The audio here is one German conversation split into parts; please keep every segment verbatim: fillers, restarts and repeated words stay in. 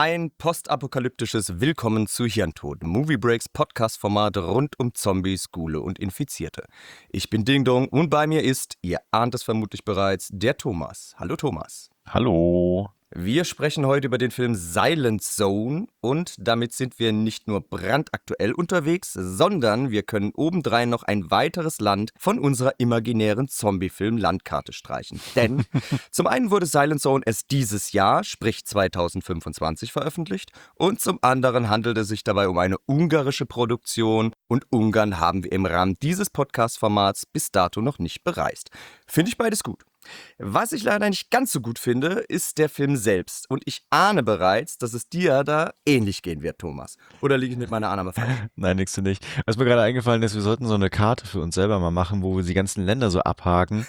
Ein postapokalyptisches Willkommen zu Hirntod, Movie Breaks Podcast-Format rund um Zombies, Ghule und Infizierte. Ich bin Ding Dong und bei mir ist, ihr ahnt es vermutlich bereits, der Thomas. Hallo Thomas. Hallo. Wir sprechen heute über den Film Silent Zone und damit sind wir nicht nur brandaktuell unterwegs, sondern wir können obendrein noch ein weiteres Land von unserer imaginären Zombie-Film-Landkarte streichen. Denn zum einen wurde Silent Zone erst dieses Jahr, sprich zweitausendfünfundzwanzig, veröffentlicht und zum anderen handelt es sich dabei um eine ungarische Produktion und Ungarn haben wir im Rahmen dieses Podcast-Formats bis dato noch nicht bereist. Finde ich beides gut. Was ich leider nicht ganz so gut finde, ist der Film selbst. Und ich ahne bereits, dass es dir da ähnlich gehen wird, Thomas. Oder liege ich mit meiner Annahme falsch? Nein, nix du nicht. Was mir gerade eingefallen ist, wir sollten so eine Karte für uns selber mal machen, wo wir die ganzen Länder so abhaken,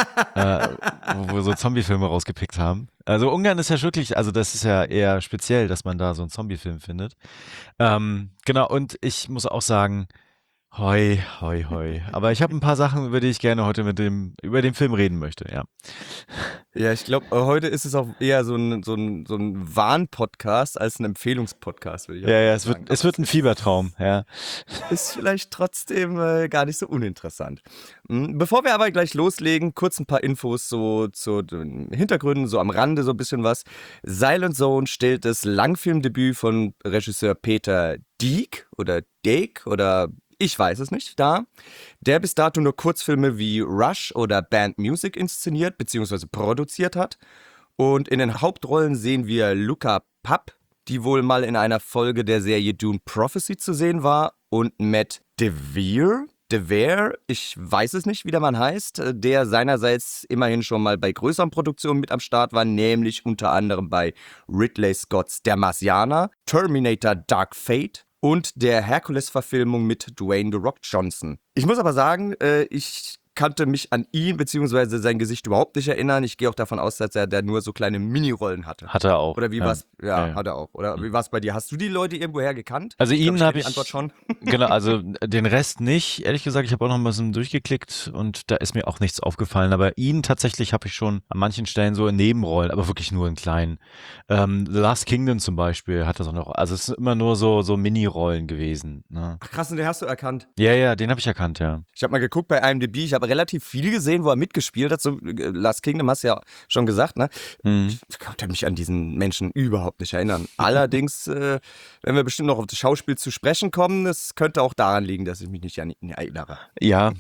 äh, wo wir so Zombie-Filme rausgepickt haben. Also Ungarn ist ja wirklich, also das ist ja eher speziell, dass man da so einen Zombie-Film findet. Ähm, genau, und ich muss auch sagen, hoi, hoi, hoi. Aber ich habe ein paar Sachen, über die ich gerne heute mit dem, über den Film reden möchte, ja. Ja, ich glaube, heute ist es auch eher so ein, so ein, so ein Warn-Podcast als ein Empfehlungspodcast, würde ich Ja, ja, es sagen. wird, es wird ein Fiebertraum, ja. Ist vielleicht trotzdem äh, gar nicht so uninteressant. Mhm. Bevor wir aber gleich loslegen, kurz ein paar Infos so zu den Hintergründen, so am Rande so ein bisschen was. Silent Zone stellt das Langfilmdebüt von Regisseur Peter Dieck oder Dijk oder ich weiß es nicht, da, der bis dato nur Kurzfilme wie Rush oder Band Music inszeniert bzw. produziert hat. Und in den Hauptrollen sehen wir Luca Papp, die wohl mal in einer Folge der Serie Dune Prophecy zu sehen war, und Matt DeVere, DeVere, ich weiß es nicht, wie der Mann heißt, der seinerseits immerhin schon mal bei größeren Produktionen mit am Start war, nämlich unter anderem bei Ridley Scotts Der Marsianer, Terminator Dark Fate und der Hercules-Verfilmung mit Dwayne The Rock Johnson. Ich muss aber sagen, äh, ich kannte mich an ihn bzw. sein Gesicht überhaupt nicht erinnern. Ich gehe auch davon aus, dass er da nur so kleine Minirollen hatte. Hat er auch. Oder wie ja. war's? Ja, Ja, ja. hat er auch. Oder wie war es bei dir? Hast du die Leute irgendwoher gekannt? Also Ich glaub, ihn ich habe kenn ich, die Antwort schon. genau, also den Rest nicht. Ehrlich gesagt, ich habe auch noch mal so durchgeklickt und da ist mir auch nichts aufgefallen. Aber ihn tatsächlich habe ich schon an manchen Stellen so in Nebenrollen, aber wirklich nur in kleinen. Ähm, The Last Kingdom zum Beispiel hat das auch noch. Also es sind immer nur so so Minirollen gewesen. Ne? Ach krass, und den hast du erkannt. Ja, ja, den habe ich erkannt, ja. Ich habe mal geguckt bei IMDb, ich habe relativ viel gesehen, wo er mitgespielt hat. So, äh, Last Kingdom hast du ja schon gesagt, ne? Mhm. Ich konnte mich an diesen Menschen überhaupt nicht erinnern. Allerdings, äh, wenn wir bestimmt noch auf das Schauspiel zu sprechen kommen, das könnte auch daran liegen, dass ich mich nicht an ihn erinnere. Ja.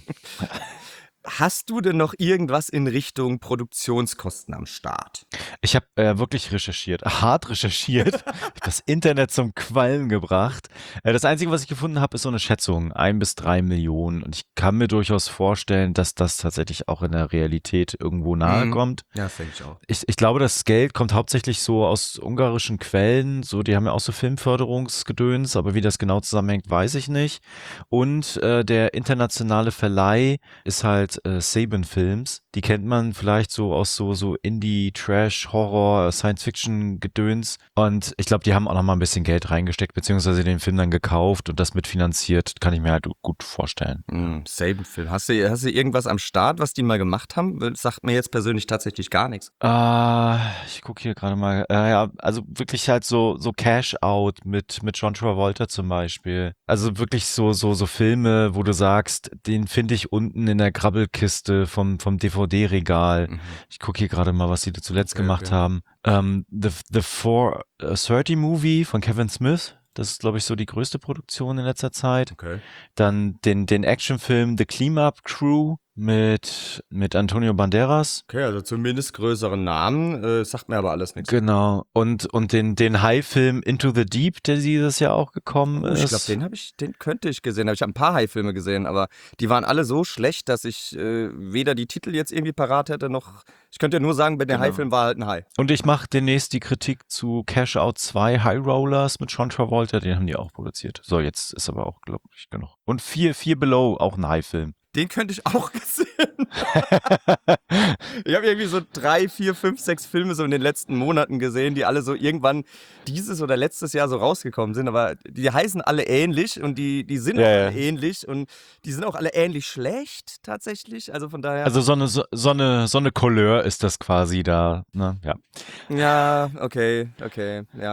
Hast du denn noch irgendwas in Richtung Produktionskosten am Start? Ich habe äh, wirklich recherchiert, hart recherchiert, das Internet zum Qualmen gebracht. Äh, das Einzige, was ich gefunden habe, ist so eine Schätzung, ein bis drei Millionen. Und ich kann mir durchaus vorstellen, dass das tatsächlich auch in der Realität irgendwo nahe kommt. Ja, denke ich auch. Ich, ich glaube, das Geld kommt hauptsächlich so aus ungarischen Quellen. So, die haben ja auch so Filmförderungsgedöns, aber wie das genau zusammenhängt, weiß ich nicht. Und äh, der internationale Verleih ist halt äh, Saban Films. Die kennt man vielleicht so aus so so Indie, Trash, Horror, Science-Fiction-Gedöns. Und ich glaube, die haben auch noch mal ein bisschen Geld reingesteckt, beziehungsweise den Film dann gekauft und das mitfinanziert. Kann ich mir halt gut vorstellen. Mm, Saban-Film. Hast du, hast du irgendwas am Start, was die mal gemacht haben? Das sagt mir jetzt persönlich tatsächlich gar nichts. Äh, ich gucke hier gerade mal. Äh, ja, also wirklich halt so so Cash-Out mit mit John Travolta zum Beispiel. Also wirklich so so so Filme, wo du sagst, den finde ich unten in der Grabbelkiste vom vom D V D-Regal. Mhm. Ich gucke hier gerade mal, was die da zuletzt Okay, gemacht okay. haben. Ähm, The The four thirty Movie von Kevin Smith. Das ist, glaube ich, so die größte Produktion in letzter Zeit. Okay. Dann den den Actionfilm The Cleanup Crew mit mit Antonio Banderas. Okay, also zumindest größeren Namen, äh, sagt mir aber alles nichts. Genau. Und und den den High-Film Into the Deep, der dieses Jahr auch gekommen Oh, ist. ich glaube, den habe ich, den könnte ich gesehen haben. Ich habe ein paar High-Filme gesehen, aber die waren alle so schlecht, dass ich äh, weder die Titel jetzt irgendwie parat hätte, noch. Ich könnte ja nur sagen, bei der Genau. High-Film war halt ein High. Und ich mache demnächst die Kritik zu Cash Out zwei High Rollers mit John Travolta, den haben die auch produziert. So, jetzt ist aber auch, glaube ich, genug. Und vier, vier Below, auch ein High-Film. Den könnte ich auch gesehen. Ich habe irgendwie so drei, vier, fünf, sechs Filme so in den letzten Monaten gesehen, die alle so irgendwann dieses oder letztes Jahr so rausgekommen sind. Aber die heißen alle ähnlich und die, die sind Ja, auch ja. alle ähnlich und die sind auch alle ähnlich schlecht tatsächlich. Also von daher. Also so eine, so so eine, so eine Couleur ist das quasi da, ne? Ja. Ja, okay, okay, ja.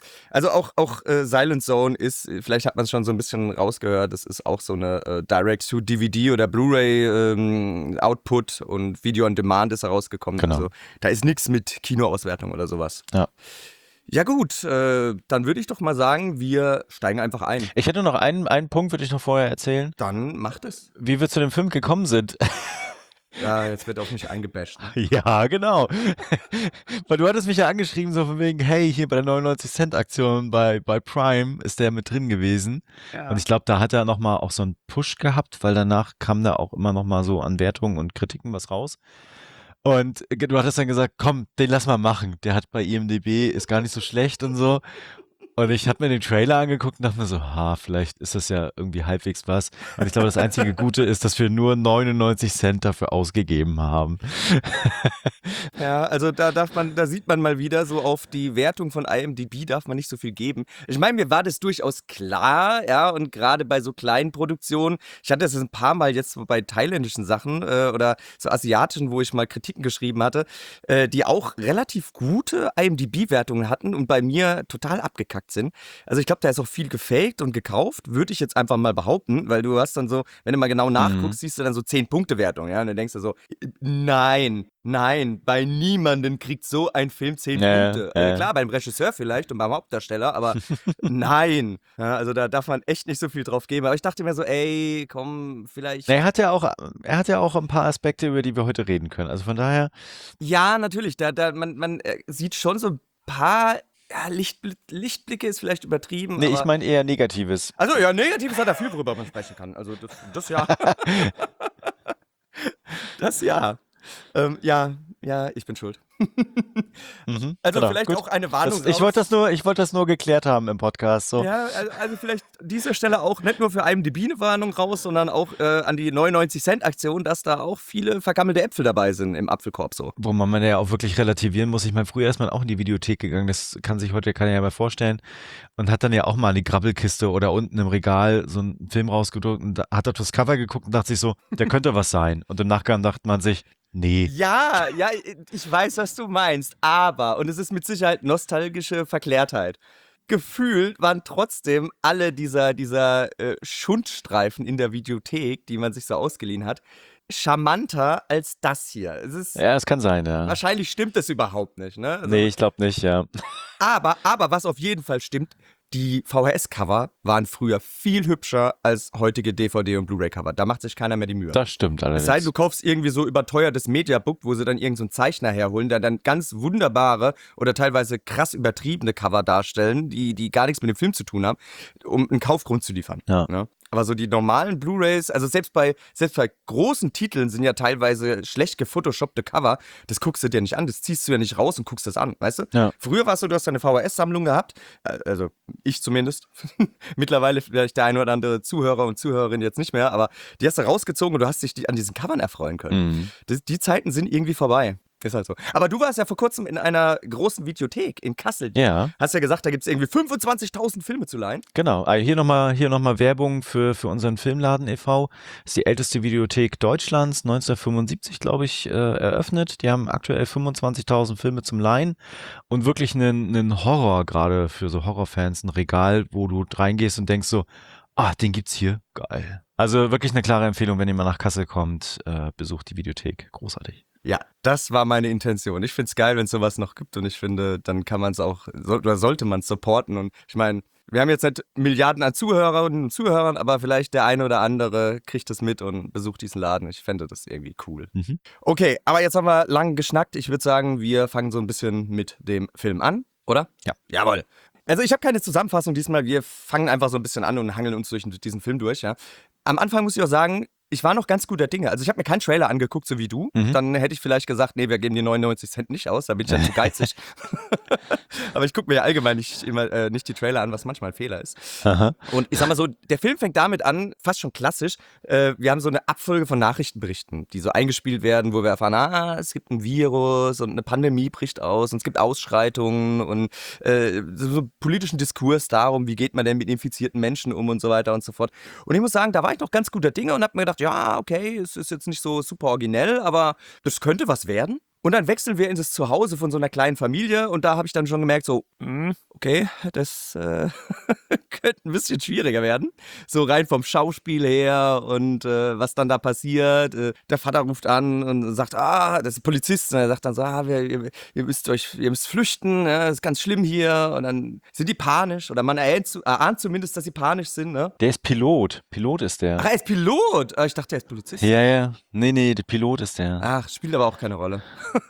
Also auch, auch äh, Silent Zone ist, vielleicht hat man es schon so ein bisschen rausgehört, das ist auch so eine äh, Direct-to-D V D oder Blu-ray-Output ähm, und Video on Demand ist herausgekommen. Genau. Also da ist nichts mit Kinoauswertung oder sowas. Ja. Ja gut, äh, dann würde ich doch mal sagen, wir steigen einfach ein. Ich hätte noch einen, einen Punkt, würde ich noch vorher erzählen. Dann macht es. Wie wir zu dem Film gekommen sind. Ja, jetzt wird auf mich eingebasht. Ne? Ja, genau. Weil du hattest mich ja angeschrieben, so von wegen, hey, hier bei der neunundneunzig Cent Aktion bei, bei Prime ist der mit drin gewesen. Ja. Und ich glaube, da hat er nochmal auch so einen Push gehabt, weil danach kam da auch immer nochmal so an Wertungen und Kritiken was raus. Und du hattest dann gesagt, komm, den lass mal machen. Der hat bei I M D B, ist gar nicht so schlecht und so. Und ich habe mir den Trailer angeguckt und dachte mir so, ha, vielleicht ist das ja irgendwie halbwegs was. Und ich glaube, das einzige Gute ist, dass wir nur neunundneunzig Cent dafür ausgegeben haben. Ja, also da darf man, da sieht man mal wieder, so auf die Wertung von I M D B darf man nicht so viel geben. Ich meine, mir war das durchaus klar, ja, und gerade bei so kleinen Produktionen, ich hatte das ein paar Mal jetzt so bei thailändischen Sachen äh, oder so asiatischen, wo ich mal Kritiken geschrieben hatte, äh, die auch relativ gute I M D B-Wertungen hatten und bei mir total abgekackt sind. Also ich glaube, da ist auch viel gefaked und gekauft, würde ich jetzt einfach mal behaupten, weil du hast dann so, wenn du mal genau nachguckst, Mhm. siehst du dann so zehn Punkte Wertung, ja, und dann denkst du so, nein, nein, bei niemandem kriegt so ein Film zehn Ja, Punkte. ja. Äh, klar, beim Regisseur vielleicht und beim Hauptdarsteller, aber nein. Ja, also da darf man echt nicht so viel drauf geben. Aber ich dachte mir so, ey, komm, vielleicht. Na, er hat ja auch, er hat ja auch ein paar Aspekte, über die wir heute reden können. Also von daher, Ja, natürlich, da, da, man, man äh, sieht schon so ein paar ja, Lichtbl Lichtblicke ist vielleicht übertrieben. nee, aber ich meine eher Negatives. Also ja, Negatives hat er viel, worüber man sprechen kann. Also das, das ja. Das ja. Ähm, ja, ja, ich bin schuld. Mhm, Also genau, vielleicht gut. auch eine Warnung Das, ich raus. wollte das nur, ich wollte das nur geklärt haben im Podcast. So. Ja, also, also vielleicht an dieser Stelle auch nicht nur für I M D B eine Warnung raus, sondern auch äh, an die neunundneunzig Cent Aktion, dass da auch viele vergammelte Äpfel dabei sind im Apfelkorb so. Wo man ja auch wirklich relativieren muss. Ich meine, früher ist man auch in die Videothek gegangen, das kann sich heute keiner ja mehr vorstellen. Und hat dann ja auch mal in die Grabbelkiste oder unten im Regal so einen Film rausgedruckt und hat auf das Cover geguckt und dachte sich so, der könnte was sein. Und im Nachgang dachte man sich, nee. Ja, ja, ich weiß, was du meinst, aber, und es ist mit Sicherheit nostalgische Verklärtheit, gefühlt waren trotzdem alle dieser, dieser äh, Schundstreifen in der Videothek, die man sich so ausgeliehen hat, charmanter als das hier. Es ist, Ja, es kann sein, ja. wahrscheinlich stimmt das überhaupt nicht, ne? Also, Nee, ich glaube nicht, ja. aber, aber was auf jeden Fall stimmt, die V H S-Cover waren früher viel hübscher als heutige D V D- und Blu-ray-Cover. Da macht sich keiner mehr die Mühe. Das stimmt allerdings. Es sei denn, du kaufst irgendwie so überteuertes Mediabook, wo sie dann irgendeinen so Zeichner herholen, der dann ganz wunderbare oder teilweise krass übertriebene Cover darstellen, die, die gar nichts mit dem Film zu tun haben, um einen Kaufgrund zu liefern. Ja. Ne? Aber so die normalen Blu-Rays, also selbst bei, selbst bei großen Titeln sind ja teilweise schlecht gefotoshoppte Cover. Das guckst du dir nicht an, das ziehst du ja nicht raus und guckst das an, weißt du? Ja. Früher warst du, du hast deine V H S-Sammlung gehabt, äh, also ich zumindest. Mittlerweile vielleicht der eine oder andere Zuhörer und Zuhörerin jetzt nicht mehr, aber die hast du rausgezogen und du hast dich die, an diesen Covern erfreuen können. Mhm. Das, die Zeiten sind irgendwie vorbei. Ist halt so. Aber du warst ja vor kurzem in einer großen Videothek in Kassel. Ja. Hast ja gesagt, da gibt es irgendwie fünfundzwanzigtausend Filme zu leihen. Genau, also hier nochmal hier noch mal Werbung für, für unseren Filmladen e V. Das ist die älteste Videothek Deutschlands, neunzehnhundertfünfundsiebzig, glaube ich, äh, eröffnet. Die haben aktuell fünfundzwanzigtausend Filme zum Leihen und wirklich einen, einen Horror, gerade für so Horrorfans, ein Regal, wo du reingehst und denkst so, ah, den gibt's hier, geil. Also wirklich eine klare Empfehlung, wenn ihr mal nach Kassel kommt, äh, besucht die Videothek, großartig. Ja, das war meine Intention. Ich finde es geil, wenn es sowas noch gibt und ich finde, dann kann man es auch, so, oder sollte man es supporten. Und ich meine, wir haben jetzt nicht Milliarden an Zuhörerinnen und Zuhörern, aber vielleicht der eine oder andere kriegt es mit und besucht diesen Laden. Ich fände das irgendwie cool. Mhm. Okay, aber jetzt haben wir lang geschnackt. Ich würde sagen, wir fangen so ein bisschen mit dem Film an, oder? Ja. Jawohl. Also ich habe keine Zusammenfassung diesmal. Wir fangen einfach so ein bisschen an und hangeln uns durch diesen Film durch, ja. Am Anfang muss ich auch sagen, ich war noch ganz guter Dinge. Also ich habe mir keinen Trailer angeguckt, so wie du. Mhm. Dann hätte ich vielleicht gesagt, nee, wir geben dir neunundneunzig Cent nicht aus, da bin ich ja zu geizig. Aber ich gucke mir ja allgemein nicht immer äh, nicht die Trailer an, was manchmal ein Fehler ist. Aha. Und ich sag mal so, der Film fängt damit an, fast schon klassisch. Äh, wir haben so eine Abfolge von Nachrichtenberichten, die so eingespielt werden, wo wir erfahren, ah, es gibt ein Virus und eine Pandemie bricht aus und es gibt Ausschreitungen und äh, so, so politischen Diskurs darum, wie geht man denn mit infizierten Menschen um und so weiter und so fort. Und ich muss sagen, da war ich noch ganz guter Dinge und habe mir gedacht, ja, okay, es ist jetzt nicht so super originell, aber das könnte was werden. Und dann wechseln wir in das Zuhause von so einer kleinen Familie und da habe ich dann schon gemerkt, so, mh, okay, das äh, könnte ein bisschen schwieriger werden. So rein vom Schauspiel her und äh, was dann da passiert. Äh, der Vater ruft an und sagt, ah, das ist ein Polizist. Und er sagt dann so, ah, wir, ihr, ihr müsst euch, ihr müsst flüchten, ja, das ist ganz schlimm hier. Und dann sind die panisch oder man erahnt, erahnt zumindest, dass sie panisch sind. Ne? Der ist Pilot. Pilot ist der. Ach, er ist Pilot. Ah, ich dachte, er ist Polizist. Ja, ja. Nee, nee, der Pilot ist der. Ach, spielt aber auch keine Rolle.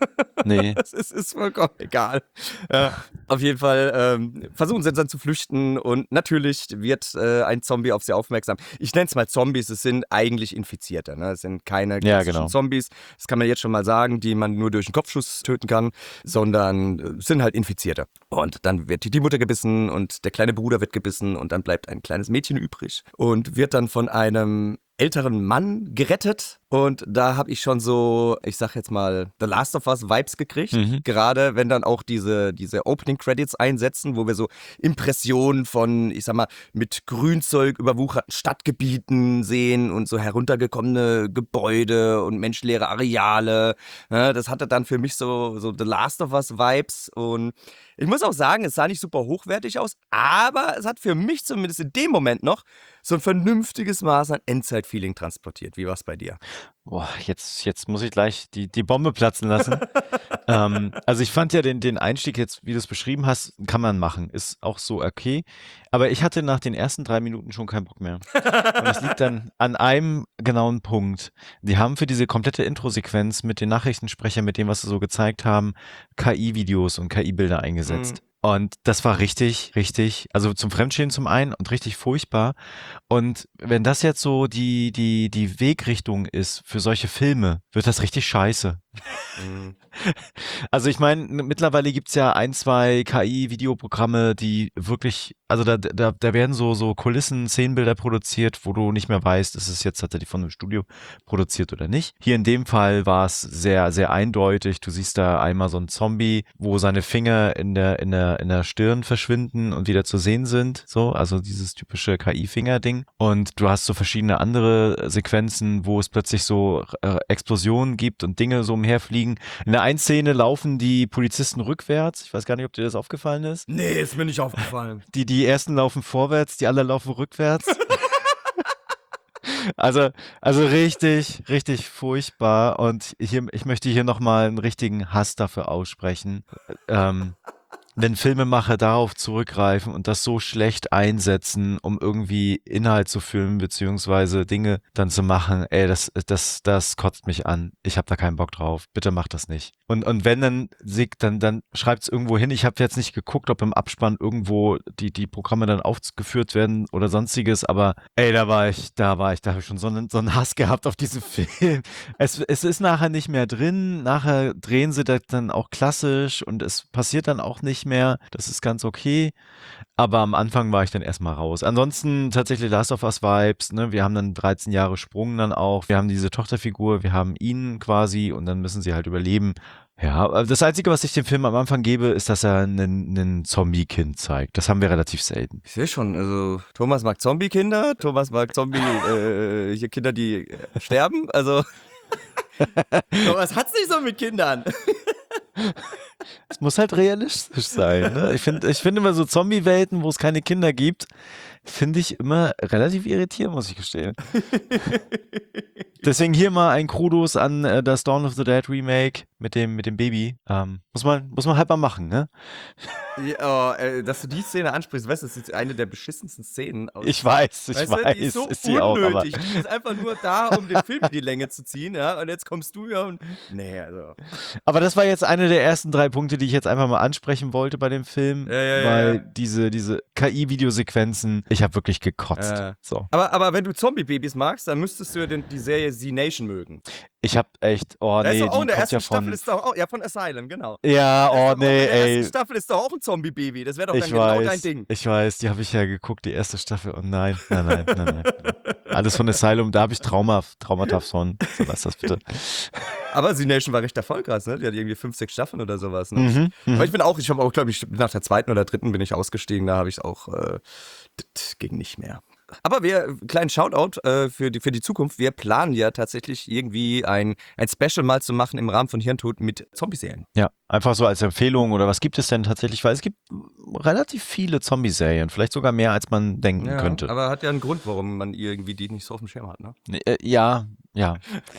Nee. Das ist, ist vollkommen egal. Ja, auf jeden Fall ähm, versuchen sie dann zu flüchten und natürlich wird äh, ein Zombie auf sie aufmerksam. Ich nenne es mal Zombies, es sind eigentlich Infizierte. Ne? Es sind keine Ja, klassischen genau. Zombies, das kann man jetzt schon mal sagen, die man nur durch einen Kopfschuss töten kann, sondern äh, sind halt Infizierte. Und dann wird die, die Mutter gebissen und der kleine Bruder wird gebissen und dann bleibt ein kleines Mädchen übrig und wird dann von einem älteren Mann gerettet und da habe ich schon so, ich sag jetzt mal, The Last of Us Vibes gekriegt, Mhm. gerade wenn dann auch diese, diese Opening Credits einsetzen, wo wir so Impressionen von, ich sag mal, mit Grünzeug überwucherten Stadtgebieten sehen und so heruntergekommene Gebäude und menschenleere Areale, ja, das hatte dann für mich so, so The Last of Us Vibes und ich muss auch sagen, es sah nicht super hochwertig aus, aber es hat für mich zumindest in dem Moment noch so ein vernünftiges Maß an Endzeit-Feeling transportiert. Wie war es bei dir? Boah, jetzt, jetzt muss ich gleich die, die Bombe platzen lassen. ähm, also ich fand ja den, den Einstieg jetzt, wie du es beschrieben hast, kann man machen. Ist auch so okay. Aber ich hatte nach den ersten drei Minuten schon keinen Bock mehr. Und das liegt dann an einem genauen Punkt. Die haben für diese komplette Intro-Sequenz mit den Nachrichtensprechern, mit dem, was sie so gezeigt haben, K I-Videos und K I-Bilder eingesetzt. Mhm. Und das war richtig, richtig, also zum Fremdschämen zum einen und richtig furchtbar. Und wenn das jetzt so die, die, die Wegrichtung ist für solche Filme, wird das richtig scheiße. Mhm. Also ich meine, mittlerweile gibt's ja ein, zwei K I-Videoprogramme, die wirklich, also da, da, da werden so, so Kulissen, Szenenbilder produziert, wo du nicht mehr weißt, ist es jetzt tatsächlich von einem Studio produziert oder nicht. Hier in dem Fall war es sehr, sehr eindeutig. Du siehst da einmal so einen Zombie, wo seine Finger in der, in der, in der Stirn verschwinden und wieder zu sehen sind. So, also dieses typische K I-Finger-Ding. Und du hast so verschiedene andere Sequenzen, wo es plötzlich so äh, Explosionen gibt und Dinge so umherfliegen. In der einen Szene laufen die Polizisten rückwärts. Ich weiß gar nicht, ob dir das aufgefallen ist. Nee, ist mir nicht aufgefallen. Die, die ersten laufen vorwärts, die anderen laufen rückwärts. Also, also richtig, richtig furchtbar. Und hier, ich möchte hier nochmal einen richtigen Hass dafür aussprechen. Ähm, wenn Filmemacher darauf zurückgreifen und das so schlecht einsetzen, um irgendwie Inhalt zu filmen, beziehungsweise Dinge dann zu machen, ey, das, das, das kotzt mich an. Ich habe da keinen Bock drauf. Bitte macht das nicht. Und, und wenn dann, dann, dann schreibt es irgendwo hin. Ich habe jetzt nicht geguckt, ob im Abspann irgendwo die, die Programme dann aufgeführt werden oder sonstiges, aber ey, da war ich, da war ich, da habe ich schon so einen, so einen Hass gehabt auf diesen Film. Es, es ist nachher nicht mehr drin. Nachher drehen sie das dann auch klassisch und es passiert dann auch nicht mehr. Das ist ganz okay. Aber am Anfang war ich dann erstmal raus. Ansonsten tatsächlich Last of Us Vibes. Ne? Wir haben dann dreizehn Jahre Sprung dann auch. Wir haben diese Tochterfigur, wir haben ihn quasi und dann müssen sie halt überleben. Ja, das Einzige, was ich dem Film am Anfang gebe, ist, dass er einen, einen Zombie-Kind zeigt. Das haben wir relativ selten. Ich sehe schon, also Thomas mag Zombie-Kinder, Thomas mag Zombie, äh, hier Kinder, die äh, sterben. Also Thomas hat's nicht so mit Kindern. Es muss halt realistisch sein. Ne? Ich finde ich find immer so Zombie-Welten, wo es keine Kinder gibt, finde ich immer relativ irritierend, muss ich gestehen. Deswegen hier mal ein Kudos an äh, das Dawn of the Dead Remake mit dem, mit dem Baby. Ähm, muss man, muss man halt mal machen, ne? Ja, oh, äh, dass du die Szene ansprichst, weißt du, das ist eine der beschissensten Szenen. Aus, Ich weiß, ich weißt weiß, du, die ist so ist sie auch, aber unnötig. Die ist einfach nur da, um den Film in die Länge zu ziehen, ja. Und jetzt kommst du ja und. Nee, also. Aber das war jetzt einer der ersten drei Punkte, die ich jetzt einfach mal ansprechen wollte bei dem Film, Ja, ja, ja, weil ja. diese, diese K I-Videosequenzen, ich habe wirklich gekotzt. Äh. So. Aber, aber wenn du Zombie-Babys magst, dann müsstest du ja den, die Serie Z Nation mögen. Ich habe echt, oh Da nee, ist die doch auch in der kommt ersten ja Staffel von, ist doch auch, ja, von Asylum, genau. ja, Da ist oh doch auch, nee, in der ey. ersten Staffel ist doch auch ein Zombie-Baby. Das wäre doch dann Ich genau weiß, dein Ding. ich weiß, die habe ich ja geguckt, die erste Staffel. Und nein, nein, nein, nein, nein. Alles von Asylum, da habe ich Trauma, Traumata von. So, lass das bitte. Aber Z Nation war recht erfolgreich, ne? Die hat irgendwie fünf, sechs Staffeln oder sowas. Ne? Mhm, Aber mhm. ich bin auch, ich habe auch, glaube ich, nach der zweiten oder dritten bin ich ausgestiegen. Da habe ich auch, äh, das ging nicht mehr. Aber wir, kleinen Shoutout äh, für, die, für die Zukunft, wir planen ja tatsächlich irgendwie ein, ein Special mal zu machen im Rahmen von Hirntod mit Zombie-Serien. Ja, einfach so als Empfehlung oder was gibt es denn tatsächlich, weil es gibt relativ viele Zombie-Serien, vielleicht sogar mehr, als man denken Ja, könnte. aber hat ja einen Grund, warum man irgendwie die nicht so auf dem Schirm hat, ne? Äh, ja, ja.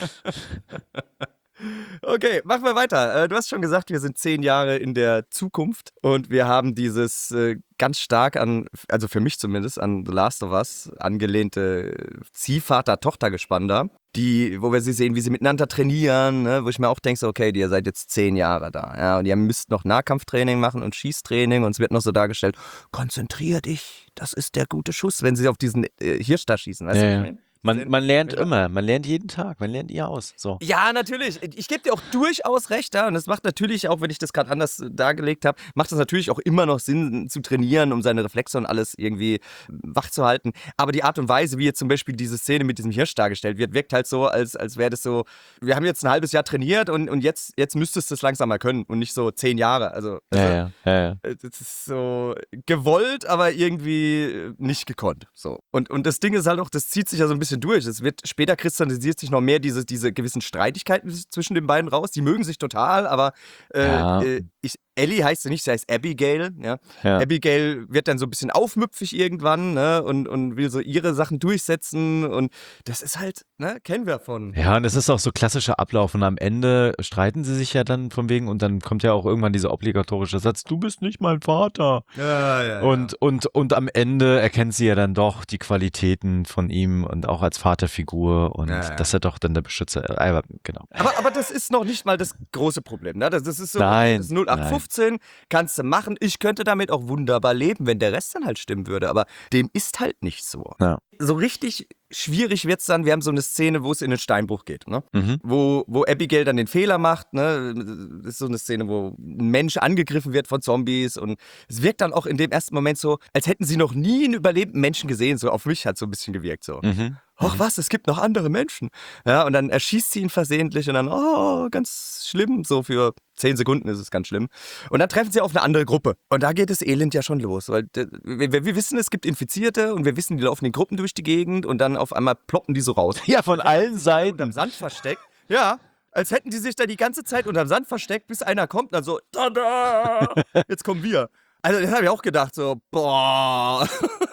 Okay, machen wir weiter. Äh, Du hast schon gesagt, wir sind zehn Jahre in der Zukunft und wir haben dieses äh, ganz stark an, also für mich zumindest, an The Last of Us angelehnte Ziehvater-Tochter-Gespann da, die, wo wir sie sehen, wie sie miteinander trainieren, ne? Wo ich mir auch denke, so, okay, ihr seid jetzt zehn Jahre da, ja, und ihr müsst noch Nahkampftraining machen und Schießtraining und es wird noch so dargestellt, konzentrier dich, das ist der gute Schuss, wenn sie auf diesen äh, Hirsch da schießen, weißt Ja, du, was ja. ich meine? Man, man lernt immer, man lernt jeden Tag, man lernt ihr aus. So. Ja, natürlich. Ich gebe dir auch durchaus recht, ja. Und es macht natürlich, auch wenn ich das gerade anders äh, dargelegt habe, macht es natürlich auch immer noch Sinn zu trainieren, um seine Reflexe und alles irgendwie wach zu halten. Aber die Art und Weise, wie jetzt zum Beispiel diese Szene mit diesem Hirsch dargestellt wird, wirkt halt so, als, als wäre das so, wir haben jetzt ein halbes Jahr trainiert und, und jetzt, jetzt müsstest du es langsam mal können und nicht so zehn Jahre. Also, Ja, also ja, ja, ja. das ist so gewollt, aber irgendwie nicht gekonnt. So. Und, und das Ding ist halt auch, das zieht sich ja so ein bisschen durch. Es wird später kristallisiert sich noch mehr diese, diese gewissen Streitigkeiten zwischen den beiden raus. Die mögen sich total, aber äh, Ja. äh, ich, Ellie heißt sie nicht, sie heißt Abigail. Ja? Ja. Abigail wird dann so ein bisschen aufmüpfig irgendwann, ne? und, und will so ihre Sachen durchsetzen. Und das ist halt, ne, kennen wir von. Ja, und es ist auch so klassischer Ablauf und am Ende streiten sie sich ja dann von wegen und dann kommt ja auch irgendwann dieser obligatorische Satz, du bist nicht mein Vater. Ja, ja, Und, und, und am Ende erkennt sie ja dann doch die Qualitäten von ihm und auch als Vaterfigur und Ja, ja. dass er doch dann der Beschützer, äh, genau. Aber, aber das ist noch nicht mal das große Problem. Ne? Das, das ist so, Nein, das ist null acht fünfzehn, kannst du machen. Ich könnte damit auch wunderbar leben, wenn der Rest dann halt stimmen würde. Aber dem ist halt nicht so. Ja. So richtig schwierig wird es dann, wir haben so eine Szene, wo es in den Steinbruch geht. Ne? Mhm. Wo, wo Abigail dann den Fehler macht. Ne? Das ist so eine Szene, wo ein Mensch angegriffen wird von Zombies. Und es wirkt dann auch in dem ersten Moment so, als hätten sie noch nie einen überlebenden Menschen gesehen. So auf mich hat so ein bisschen gewirkt. So. Mhm. Ach was, es gibt noch andere Menschen. Ja, und dann erschießt sie ihn versehentlich und dann, oh, ganz schlimm, so für zehn Sekunden ist es ganz schlimm. Und dann treffen sie auf eine andere Gruppe. Und da geht das Elend ja schon los. Weil wir, wir wissen, es gibt Infizierte und wir wissen, die laufen in Gruppen durch die Gegend und dann auf einmal ploppen die so raus. Ja, von allen Seiten. Unterm Sand versteckt. Ja, als hätten die sich da die ganze Zeit unterm Sand versteckt, bis einer kommt und dann so, tada, jetzt kommen wir. Also das habe ich auch gedacht, so, boah.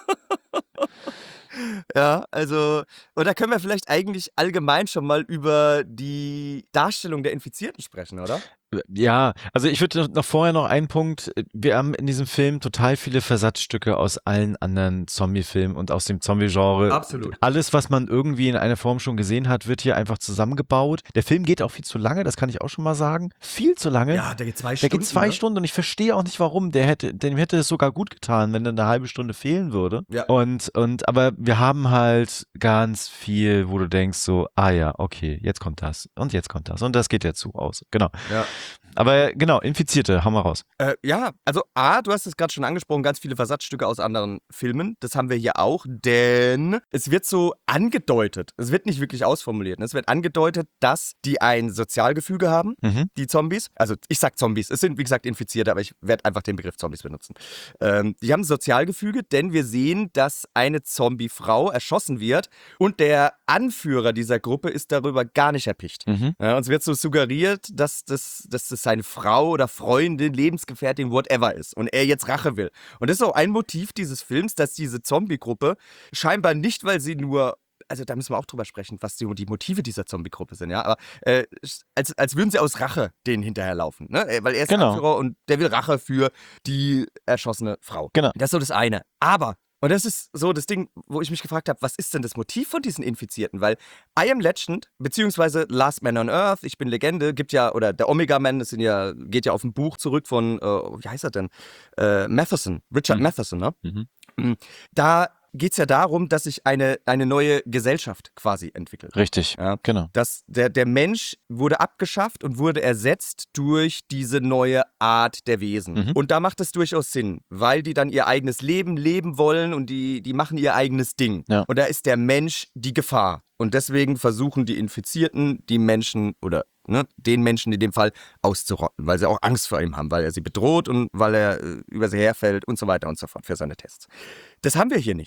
Ja, also, und da können wir vielleicht eigentlich allgemein schon mal über die Darstellung der Infizierten sprechen, oder? Ja, also ich würde noch vorher noch einen Punkt, wir haben in diesem Film total viele Versatzstücke aus allen anderen Zombie-Filmen und aus dem Zombie-Genre. Absolut. Alles, was man irgendwie in einer Form schon gesehen hat, wird hier einfach zusammengebaut. Der Film geht auch viel zu lange, das kann ich auch schon mal sagen. Viel zu lange. Ja, der geht zwei Der Stunden. geht zwei ne? Stunden und ich verstehe auch nicht, warum. Der hätte, dem hätte es sogar gut getan, wenn dann eine halbe Stunde fehlen würde. Ja. Und, und, aber wir haben halt ganz viel, wo du denkst so, ah ja, okay, jetzt kommt das und jetzt kommt das und das geht ja zu aus. Genau. Ja. Aber genau, Infizierte, hau mal raus. Äh, ja, also A, du hast es gerade schon angesprochen, ganz viele Versatzstücke aus anderen Filmen. Das haben wir hier auch, denn es wird so angedeutet, es wird nicht wirklich ausformuliert, ne? Es wird angedeutet, dass die ein Sozialgefüge haben, Mhm. die Zombies. Also ich sag Zombies, es sind wie gesagt Infizierte, aber ich werde einfach den Begriff Zombies benutzen. Ähm, die haben ein Sozialgefüge, denn wir sehen, dass eine Zombie-Frau erschossen wird und der Anführer dieser Gruppe ist darüber gar nicht erpicht. Mhm. Ja, uns wird so suggeriert, dass das, dass das seine Frau oder Freundin, Lebensgefährtin, whatever ist und er jetzt Rache will. Und das ist auch ein Motiv dieses Films, dass diese Zombie-Gruppe scheinbar nicht, weil sie nur, also da müssen wir auch drüber sprechen, was die, die Motive dieser Zombie-Gruppe sind, ja, aber äh, als, als würden sie aus Rache denen hinterherlaufen, ne? Weil er ist Genau. Anführer und der will Rache für die erschossene Frau. Genau. Das ist so das eine. Aber und das ist so das Ding, wo ich mich gefragt habe, was ist denn das Motiv von diesen Infizierten? Weil I Am Legend, beziehungsweise Last Man on Earth, Ich bin Legende, gibt ja, oder der Omega Man, das sind ja, geht ja auf ein Buch zurück von, äh, wie heißt er denn? Äh, Matheson, Richard Mhm. Matheson, ne? Mhm. Da geht es ja darum, dass sich eine, eine neue Gesellschaft quasi entwickelt. Richtig, Ja. genau. Dass der, der Mensch wurde abgeschafft und wurde ersetzt durch diese neue Art der Wesen. Mhm. Und da macht es durchaus Sinn, weil die dann ihr eigenes Leben leben wollen und die, die machen ihr eigenes Ding. Ja. Und da ist der Mensch die Gefahr. Und deswegen versuchen die Infizierten, die Menschen oder ne, den Menschen in dem Fall auszurotten, weil sie auch Angst vor ihm haben, weil er sie bedroht und weil er äh, über sie herfällt und so weiter und so fort für seine Tests. Das haben wir hier nicht.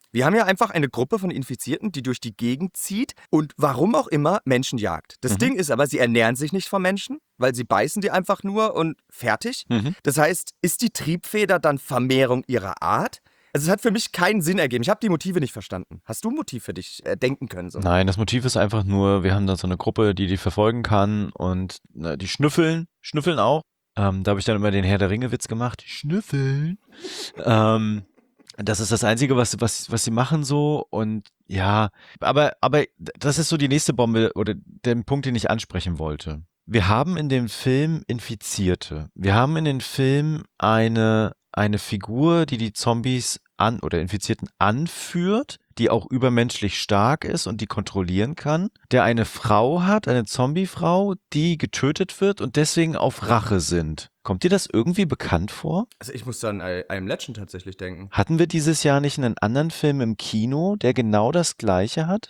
Wir haben ja einfach eine Gruppe von Infizierten, die durch die Gegend zieht und warum auch immer Menschen jagt. Das Mhm. Ding ist aber, sie ernähren sich nicht von Menschen, weil sie beißen die einfach nur und fertig. Mhm. Das heißt, ist die Triebfeder dann Vermehrung ihrer Art? Also es hat für mich keinen Sinn ergeben. Ich habe die Motive nicht verstanden. Hast du ein Motiv für dich äh, denken können? So? Nein, das Motiv ist einfach nur, wir haben da so eine Gruppe, die die verfolgen kann und na, die schnüffeln, schnüffeln auch. Ähm, da habe ich dann immer den Herr der Ringe-Witz gemacht. Schnüffeln. ähm, das ist das Einzige, was, was, was sie machen so und ja, aber, aber das ist so die nächste Bombe oder der Punkt, den ich ansprechen wollte. Wir haben in dem Film Infizierte. Wir haben in dem Film eine, eine Figur, die die Zombies an oder Infizierten anführt, die auch übermenschlich stark ist und die kontrollieren kann, der eine Frau hat, eine Zombie-Frau, die getötet wird und deswegen auf Rache sind. Kommt dir das irgendwie bekannt vor? Also ich muss an I, I Am Legend tatsächlich denken. Hatten wir dieses Jahr nicht einen anderen Film im Kino, der genau das Gleiche hat?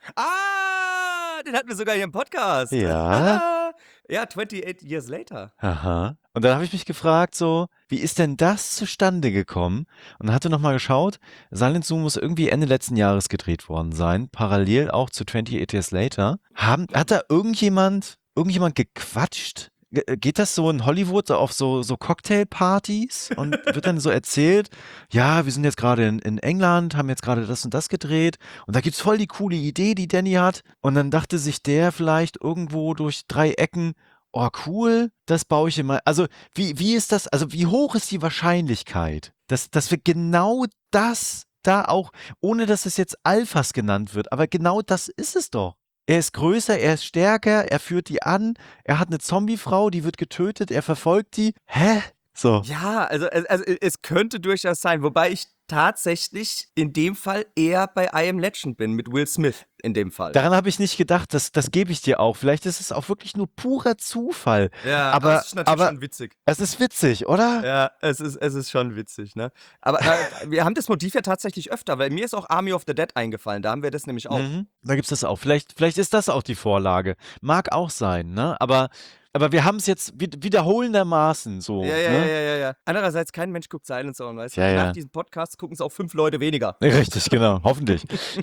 Ah, den hatten wir sogar hier im Podcast. Ja. Ja, twenty-eight Years Later. Aha. Und dann habe ich mich gefragt, so, wie ist denn das zustande gekommen? Und dann hatte nochmal geschaut, Silent Zoom muss irgendwie Ende letzten Jahres gedreht worden sein, parallel auch zu twenty-eight Years Later. Haben, hat da irgendjemand, irgendjemand gequatscht? Ge- Geht das so in Hollywood so auf so, so Cocktailpartys und wird dann so erzählt, ja, wir sind jetzt gerade in, in England, haben jetzt gerade das und das gedreht und da gibt's voll die coole Idee, die Danny hat. Und dann dachte sich der vielleicht irgendwo durch drei Ecken, oh cool, das baue ich immer. Also wie, wie ist das, also wie hoch ist die Wahrscheinlichkeit, dass, dass wir genau das da auch, ohne dass es jetzt Alphas genannt wird, aber genau das ist es doch. Er ist größer, er ist stärker, er führt die an, er hat eine Zombie-Frau, die wird getötet, er verfolgt die. Hä? So. Ja, also, also es könnte durchaus sein, wobei ich tatsächlich in dem Fall eher bei I Am Legend bin, mit Will Smith in dem Fall. Daran habe ich nicht gedacht, das, das gebe ich dir auch. Vielleicht ist es auch wirklich nur purer Zufall. ja, aber, es ist natürlich aber schon witzig. es ist witzig, oder? Ja, es ist, es ist schon witzig, ne? Aber äh, wir haben das Motiv ja tatsächlich öfter, weil mir ist auch Army of the Dead eingefallen, da haben wir das nämlich auch. Mhm. Da gibt's das auch. Vielleicht, vielleicht ist das auch die Vorlage. Mag auch sein, ne? Aber, aber wir haben es jetzt wi- wiederholendermaßen so. Ja, ja, ne? ja, ja, ja, ja. Andererseits, kein Mensch guckt Silent Zone, weißt du? Ja, Nach ja. diesem Podcast gucken es auch fünf Leute weniger. Richtig, genau. Hoffentlich.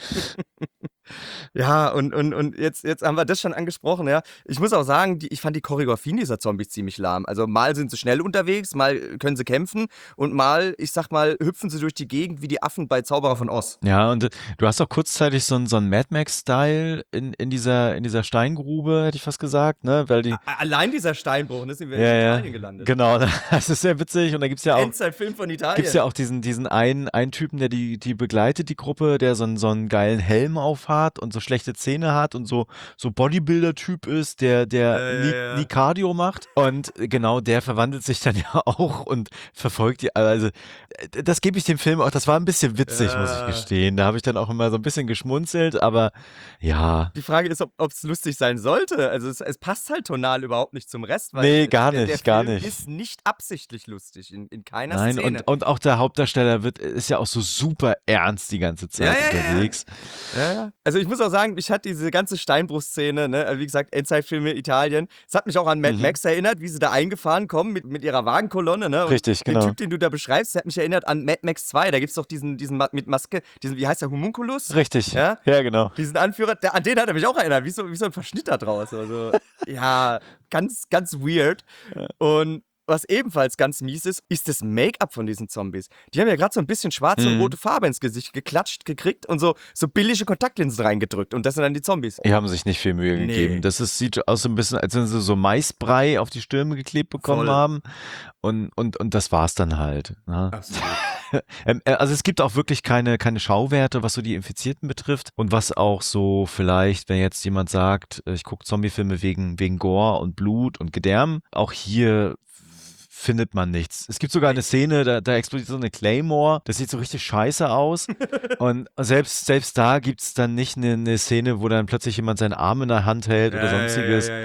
Ja, und, und, und jetzt, jetzt haben wir das schon angesprochen, ja. Ich muss auch sagen, die, ich fand die Choreografien dieser Zombies ziemlich lahm. Also mal sind sie schnell unterwegs, mal können sie kämpfen und mal, ich sag mal, hüpfen sie durch die Gegend wie die Affen bei Zauberer von Oz. Ja, und äh, du hast auch kurzzeitig so einen so einen Mad Max-Style in, in, dieser, in dieser Steingrube, hätte ich fast gesagt, ne? Weil die. A- Allein dieser Steinbruch, ne, sind wir Ja, in ja. Italien gelandet. Genau, das ist sehr witzig. Und da gibt's ja auch. Endzeitfilm von Italien. Gibt's ja auch diesen, diesen einen, einen Typen, der die, die begleitet, die Gruppe, der so einen, so einen geilen Helm aufhat und so schlechte Zähne hat und so, so Bodybuilder-Typ ist, der, der Ja, ja, nie, ja. nie Cardio macht. Und genau der verwandelt sich dann ja auch und verfolgt die. Also, äh, das gebe ich dem Film auch. Das war ein bisschen witzig, Ja. muss ich gestehen. Da habe ich dann auch immer so ein bisschen geschmunzelt, aber ja. Die Frage ist, ob es lustig sein sollte. Also es, es passt halt tonal überhaupt nicht zum Rest. Weil Nee, gar der, nicht, der gar Film nicht. ist nicht absichtlich lustig, in, in keiner Nein, Szene. und, und auch der Hauptdarsteller wird, ist ja auch so super ernst die ganze Zeit Ja, ja, ja. unterwegs. Ja, ja. Also ich muss auch sagen, mich hat diese ganze Steinbruchszene, ne, also wie gesagt, Endzeitfilme Italien, es hat mich auch an Mad Mhm. Max erinnert, wie sie da eingefahren kommen mit, mit ihrer Wagenkolonne, ne? Und Richtig, den genau. Typ, den du da beschreibst, der hat mich erinnert an Mad Max zwei. Da gibt es doch diesen, diesen Ma- mit Maske, diesen, wie heißt der, Homunculus? Richtig. Ja? Ja, genau. Diesen Anführer, der, an den hat er mich auch erinnert, wie so, wie so ein Verschnitt da draus. Also, ja, ganz, ganz weird. Und was ebenfalls ganz mies ist, ist das Make-up von diesen Zombies. Die haben ja gerade so ein bisschen schwarze und Mhm. rote Farbe ins Gesicht geklatscht, gekriegt und so, so billige Kontaktlinsen reingedrückt. Und das sind dann die Zombies. Die haben sich nicht viel Mühe Nee. gegeben. Das ist, sieht aus so ein bisschen, als wenn sie so Maisbrei auf die Stirne geklebt bekommen Voll. haben. Und, und, und das war's dann halt. Ne? Absolut. Ähm, äh, also es gibt auch wirklich keine, keine Schauwerte, was so die Infizierten betrifft. Und was auch so vielleicht, wenn jetzt jemand sagt, äh, ich gucke Zombiefilme wegen, wegen Gore und Blut und Gedärm, auch hier findet man nichts. Es gibt sogar eine Szene, da, da explodiert so eine Claymore, das sieht so richtig scheiße aus. Und selbst, selbst da gibt's dann nicht eine, eine Szene, wo dann plötzlich jemand seinen Arm in der Hand hält oder sonstiges. Ja, ja, ja.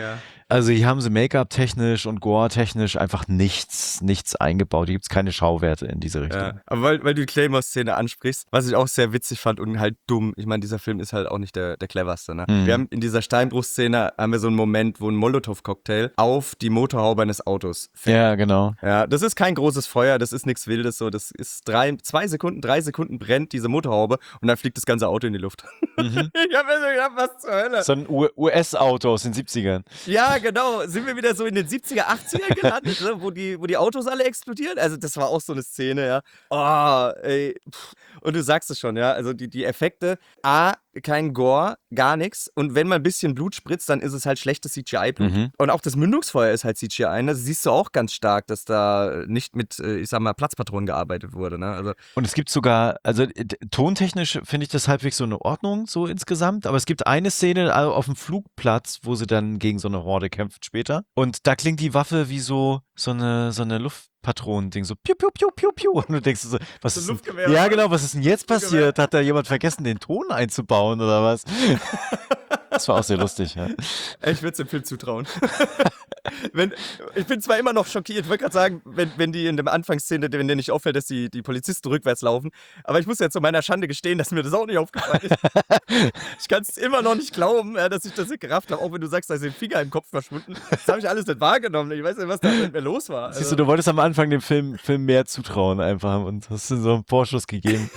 Also hier haben sie Make-up-technisch und Gore-technisch einfach nichts, nichts eingebaut. Hier gibt es keine Schauwerte in diese Richtung. Ja, aber weil, weil du die Claymore-Szene ansprichst, was ich auch sehr witzig fand und halt dumm. Ich meine, dieser Film ist halt auch nicht der, der cleverste, ne? Mhm. Wir haben in dieser Steinbruch-Szene haben wir so einen Moment, wo ein Molotow-Cocktail auf die Motorhaube eines Autos fällt. Ja, genau. Ja, das ist kein großes Feuer, das ist nichts Wildes, so, das ist drei, zwei Sekunden, drei Sekunden brennt diese Motorhaube und dann fliegt das ganze Auto in die Luft. Mhm. Ich hab mir so gedacht, was zur Hölle? So ein U S-Auto aus den siebzigern. Ja, genau. Sind wir wieder so in den siebziger, achtziger gelandet, ne? wo, die, wo die Autos alle explodieren? Also das war auch so eine Szene, ja. Oh, ey. Pff. Und du sagst es schon, ja. Also die, die Effekte, A, kein Gore, gar nichts. Und wenn mal ein bisschen Blut spritzt, dann ist es halt schlechtes C G I-Blut. Mhm. Und auch das Mündungsfeuer ist halt C G I. Ne? Das siehst du auch ganz stark, dass da nicht mit, äh, ich sag mal, Platzpatronen gearbeitet wurde. Ne? Also Und es gibt sogar, also äh, tontechnisch finde ich das halbwegs so in Ordnung, so insgesamt. Aber es gibt eine Szene also auf dem Flugplatz, wo sie dann gegen so eine Horde kämpft später. Und da klingt die Waffe wie so, so eine, so eine Luftpatronen-Ding, so piu, piu, piu, piu, piu. Und du denkst so, was So ist ein denn, Luftgewehr, ja oder? genau, was ist denn jetzt passiert? Hat da jemand vergessen, den Ton einzubauen oder was? Das war auch sehr lustig, ja. Ich würde es dem Film zutrauen. wenn, ich bin zwar immer noch schockiert, ich wollte gerade sagen, wenn, wenn die in der Anfangsszene, wenn dir nicht auffällt, dass die, die Polizisten rückwärts laufen, aber ich muss ja zu meiner Schande gestehen, dass mir das auch nicht aufgefallen ist. Ich kann es immer noch nicht glauben, ja, dass ich das nicht gerafft habe, auch wenn du sagst, da ist ein Finger im Kopf verschwunden. Das habe ich alles nicht wahrgenommen. Ich weiß nicht, was da mit mir los war. Siehst du, du wolltest am Anfang dem Film, Film mehr zutrauen einfach und hast ihm so einen Vorschuss gegeben.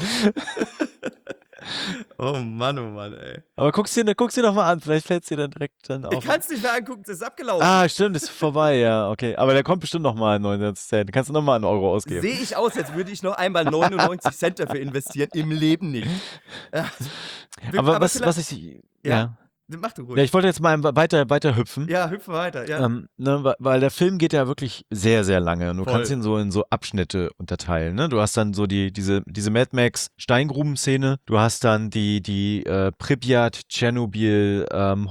Oh Mann, oh Mann, ey. Aber guck's dir, guck's dir doch mal an, vielleicht fällt es dir dann direkt dann auf. Ich kann es nicht mehr angucken, das ist abgelaufen. Ah, stimmt, ist vorbei, ja, okay. Aber der kommt bestimmt nochmal neunundneunzig Cent. Kannst du nochmal einen Euro ausgeben. Sehe ich aus, als würde ich noch einmal neunundneunzig Cent dafür investieren, im Leben nicht. Ja. Aber, was, vielleicht- was ich, Ja. ja. Mach du ruhig. Ja, ich wollte jetzt mal weiter, weiter hüpfen. Ja, hüpfe weiter, ja. Ähm, ne, wa- weil der Film geht ja wirklich sehr, sehr lange. Und du Voll. kannst ihn so in so Abschnitte unterteilen. Ne? Du hast dann so die, diese, diese Mad Max Steingruben-Szene. Du hast dann die, die äh, Pripyat, Tschernobyl ähm,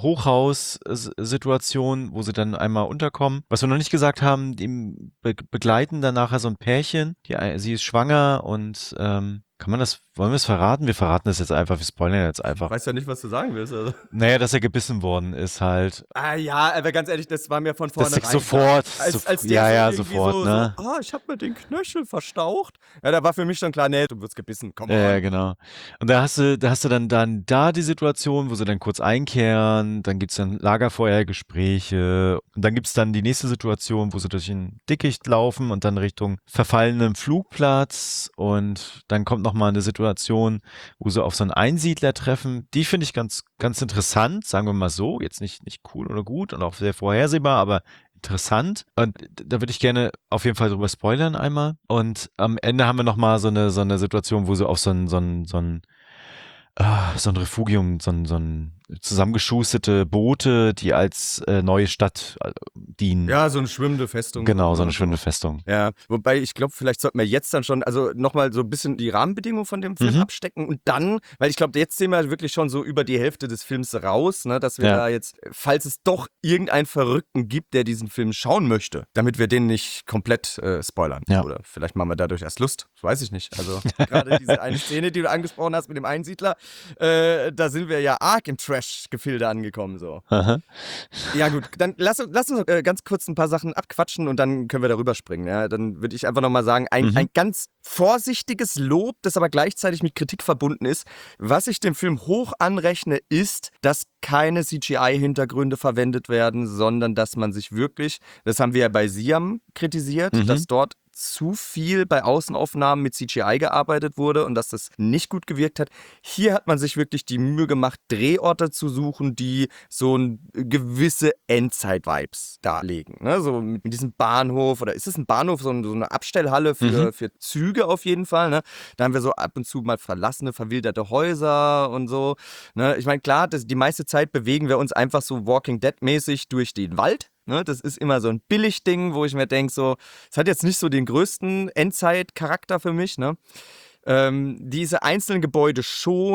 Hochhaus-Situation, wo sie dann einmal unterkommen. Was wir noch nicht gesagt haben, die be begleiten dann nachher so ein Pärchen. Die, sie ist schwanger und ähm, kann man das, wollen wir es verraten? Wir verraten das jetzt einfach, wir spoilern jetzt einfach. Weiß ja nicht, was du sagen willst. Also. Naja, dass er gebissen worden ist halt. Ah ja, aber ganz ehrlich, das war mir von Das vornherein ist sofort. klar. Als, so, als der ja, so ja, irgendwie sofort, so, ne? so, ah, ich hab mir den Knöchel verstaucht. Ja, da war für mich schon klar, nee, du wirst gebissen, komm Ja, ja, mal. genau. Und da hast du, da hast du dann, dann da die Situation, wo sie dann kurz einkehren, dann gibt's dann Lagerfeuergespräche und dann gibt's dann die nächste Situation, wo sie durch ein Dickicht laufen und dann Richtung verfallenem Flugplatz und dann kommt nochmal eine Situation, wo sie auf so einen Einsiedler treffen. Die finde ich ganz, ganz interessant, sagen wir mal so. Jetzt nicht, nicht cool oder gut und auch sehr vorhersehbar, aber interessant. Und da würde ich gerne auf jeden Fall drüber spoilern einmal. Und am Ende haben wir nochmal so eine, so eine Situation, wo sie auf so ein, so ein, so ein, ah, so ein Refugium, so ein, so ein zusammengeschusterte Boote, die als äh, neue Stadt äh, dienen. Ja, so eine schwimmende Festung. Genau, so eine schwimmende Festung. Ja, wobei ich glaube, vielleicht sollten wir jetzt dann schon, also nochmal so ein bisschen die Rahmenbedingungen von dem Film Mhm. abstecken und dann, weil ich glaube, jetzt sehen wir wirklich schon so über die Hälfte des Films raus, ne, dass wir Ja. da jetzt, falls es doch irgendeinen Verrückten gibt, der diesen Film schauen möchte, damit wir den nicht komplett äh, spoilern. Ja. Oder vielleicht machen wir dadurch erst Lust, das weiß ich nicht. Also gerade diese eine Szene, die du angesprochen hast mit dem Einsiedler, äh, da sind wir ja arg im Trash-Gefilde angekommen, so. Aha. Ja gut, dann lass, lass uns äh, ganz kurz ein paar Sachen abquatschen und dann können wir darüber springen. Ja? Dann würde ich einfach nochmal sagen, ein, Mhm. ein ganz vorsichtiges Lob, das aber gleichzeitig mit Kritik verbunden ist. Was ich dem Film hoch anrechne, ist, dass keine C G I-Hintergründe verwendet werden, sondern dass man sich wirklich, das haben wir ja bei Siam kritisiert, Mhm. dass dort zu viel bei Außenaufnahmen mit C G I gearbeitet wurde und dass das nicht gut gewirkt hat. Hier hat man sich wirklich die Mühe gemacht, Drehorte zu suchen, die so ein, gewisse Endzeit-Vibes darlegen. Ne? So mit, mit diesem Bahnhof, oder ist es ein Bahnhof, so, ein, so eine Abstellhalle für, Mhm. für Züge auf jeden Fall. Ne? Da haben wir so ab und zu mal verlassene, verwilderte Häuser und so. Ne? Ich meine, klar, das, die meiste Zeit bewegen wir uns einfach so Walking Dead-mäßig durch den Wald. Ne, das ist immer so ein Billigding, wo ich mir denke, so, es hat jetzt nicht so den größten Endzeit-Charakter für mich. Ne? Ähm, diese einzelnen Gebäude schon,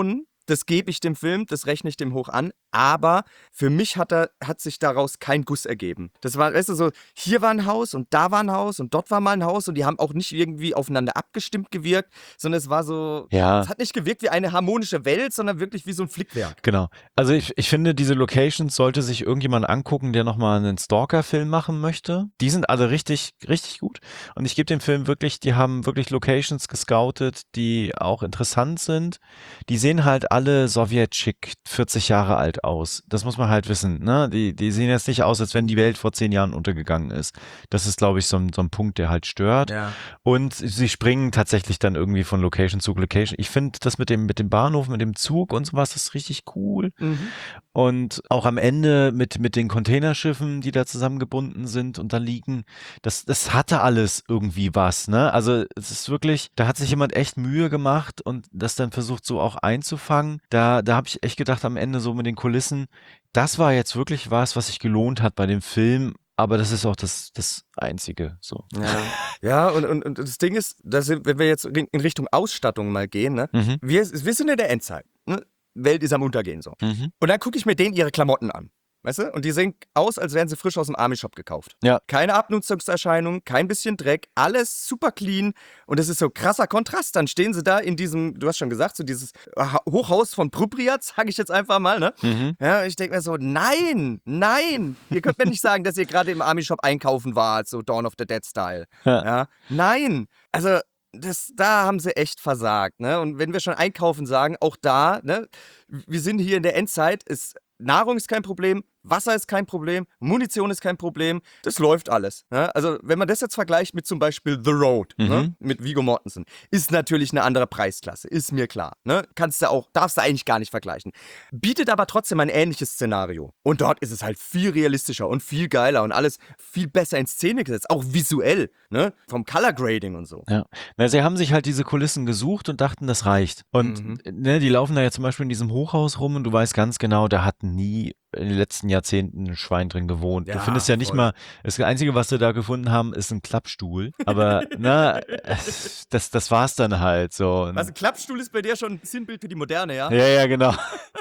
das gebe ich dem Film, das rechne ich dem hoch an, aber für mich hat, er, hat sich daraus kein Guss ergeben. Das war, weißt du, so, hier war ein Haus und da war ein Haus und dort war mal ein Haus und die haben auch nicht irgendwie aufeinander abgestimmt gewirkt, sondern es war so, Ja. es hat nicht gewirkt wie eine harmonische Welt, sondern wirklich wie so ein Flickwerk. Genau. Also ich, ich finde, diese Locations sollte sich irgendjemand angucken, der nochmal einen Stalker-Film machen möchte. Die sind alle richtig, richtig gut. Und ich gebe dem Film wirklich, die haben wirklich Locations gescoutet, die auch interessant sind. Die sehen halt alle sowjetschick, vierzig Jahre alt aus. Das muss man halt wissen. Ne? Die, die sehen jetzt nicht aus, als wenn die Welt vor zehn Jahren untergegangen ist. Das ist, glaube ich, so ein, so ein Punkt, der halt stört. Ja. Und sie springen tatsächlich dann irgendwie von Location zu Location. Ich finde das mit dem, mit dem Bahnhof, mit dem Zug und sowas, das ist richtig cool. Mhm. Und auch am Ende mit, mit den Containerschiffen, die da zusammengebunden sind und da liegen, das, das hatte alles irgendwie was, ne? Also es ist wirklich, da hat sich jemand echt Mühe gemacht und das dann versucht so auch einzufangen. Da, da habe ich echt gedacht am Ende so mit den Kulissen, das war jetzt wirklich was, was sich gelohnt hat bei dem Film. Aber das ist auch das, das Einzige. So. Ja, ja und, und, und das Ding ist, dass, wenn wir jetzt in Richtung Ausstattung mal gehen, ne? Mhm. wir, wir sind in der Endzeit. Ne? Welt ist am Untergehen so. Mhm. Und dann gucke ich mir denen ihre Klamotten an. Weißt du? Und die sehen aus, als wären sie frisch aus dem Army-Shop gekauft. Ja. Keine Abnutzungserscheinung, kein bisschen Dreck, alles super clean. Und es ist so krasser Kontrast. Dann stehen sie da in diesem, du hast schon gesagt, so dieses Hochhaus von Pripyat, sage ich jetzt einfach mal, ne? Mhm. Ja, ich denke mir so, nein, nein. Ihr könnt mir nicht sagen, dass ihr gerade im Army-Shop einkaufen wart, so Dawn of the Dead-Style. Ja. Ja. Nein. Also, das, da haben sie echt versagt, ne? Und wenn wir schon einkaufen sagen, auch da, ne? Wir sind hier in der Endzeit, ist Nahrung ist kein Problem, Wasser ist kein Problem, Munition ist kein Problem, das läuft alles. Ne? Also wenn man das jetzt vergleicht mit zum Beispiel The Road, Mhm. ne? Mit Viggo Mortensen, ist natürlich eine andere Preisklasse, ist mir klar. Ne? Kannst du auch, darfst du eigentlich gar nicht vergleichen. Bietet aber trotzdem ein ähnliches Szenario. Und dort ist es halt viel realistischer und viel geiler und alles viel besser in Szene gesetzt, auch visuell, ne? Vom Color Grading und so. Ja, na, sie haben sich halt diese Kulissen gesucht und dachten, das reicht. Und Mhm. ne, die laufen da ja zum Beispiel in diesem Hochhaus rum und du weißt ganz genau, da hat nie in den letzten Jahrzehnten ein Schwein drin gewohnt. Ja, du findest ja nicht voll. mal, das Einzige, was sie da gefunden haben, ist ein Klappstuhl. Aber na, das, das war's dann halt so. Also Klappstuhl ist bei dir schon ein Sinnbild für die Moderne, ja? Ja, ja, genau.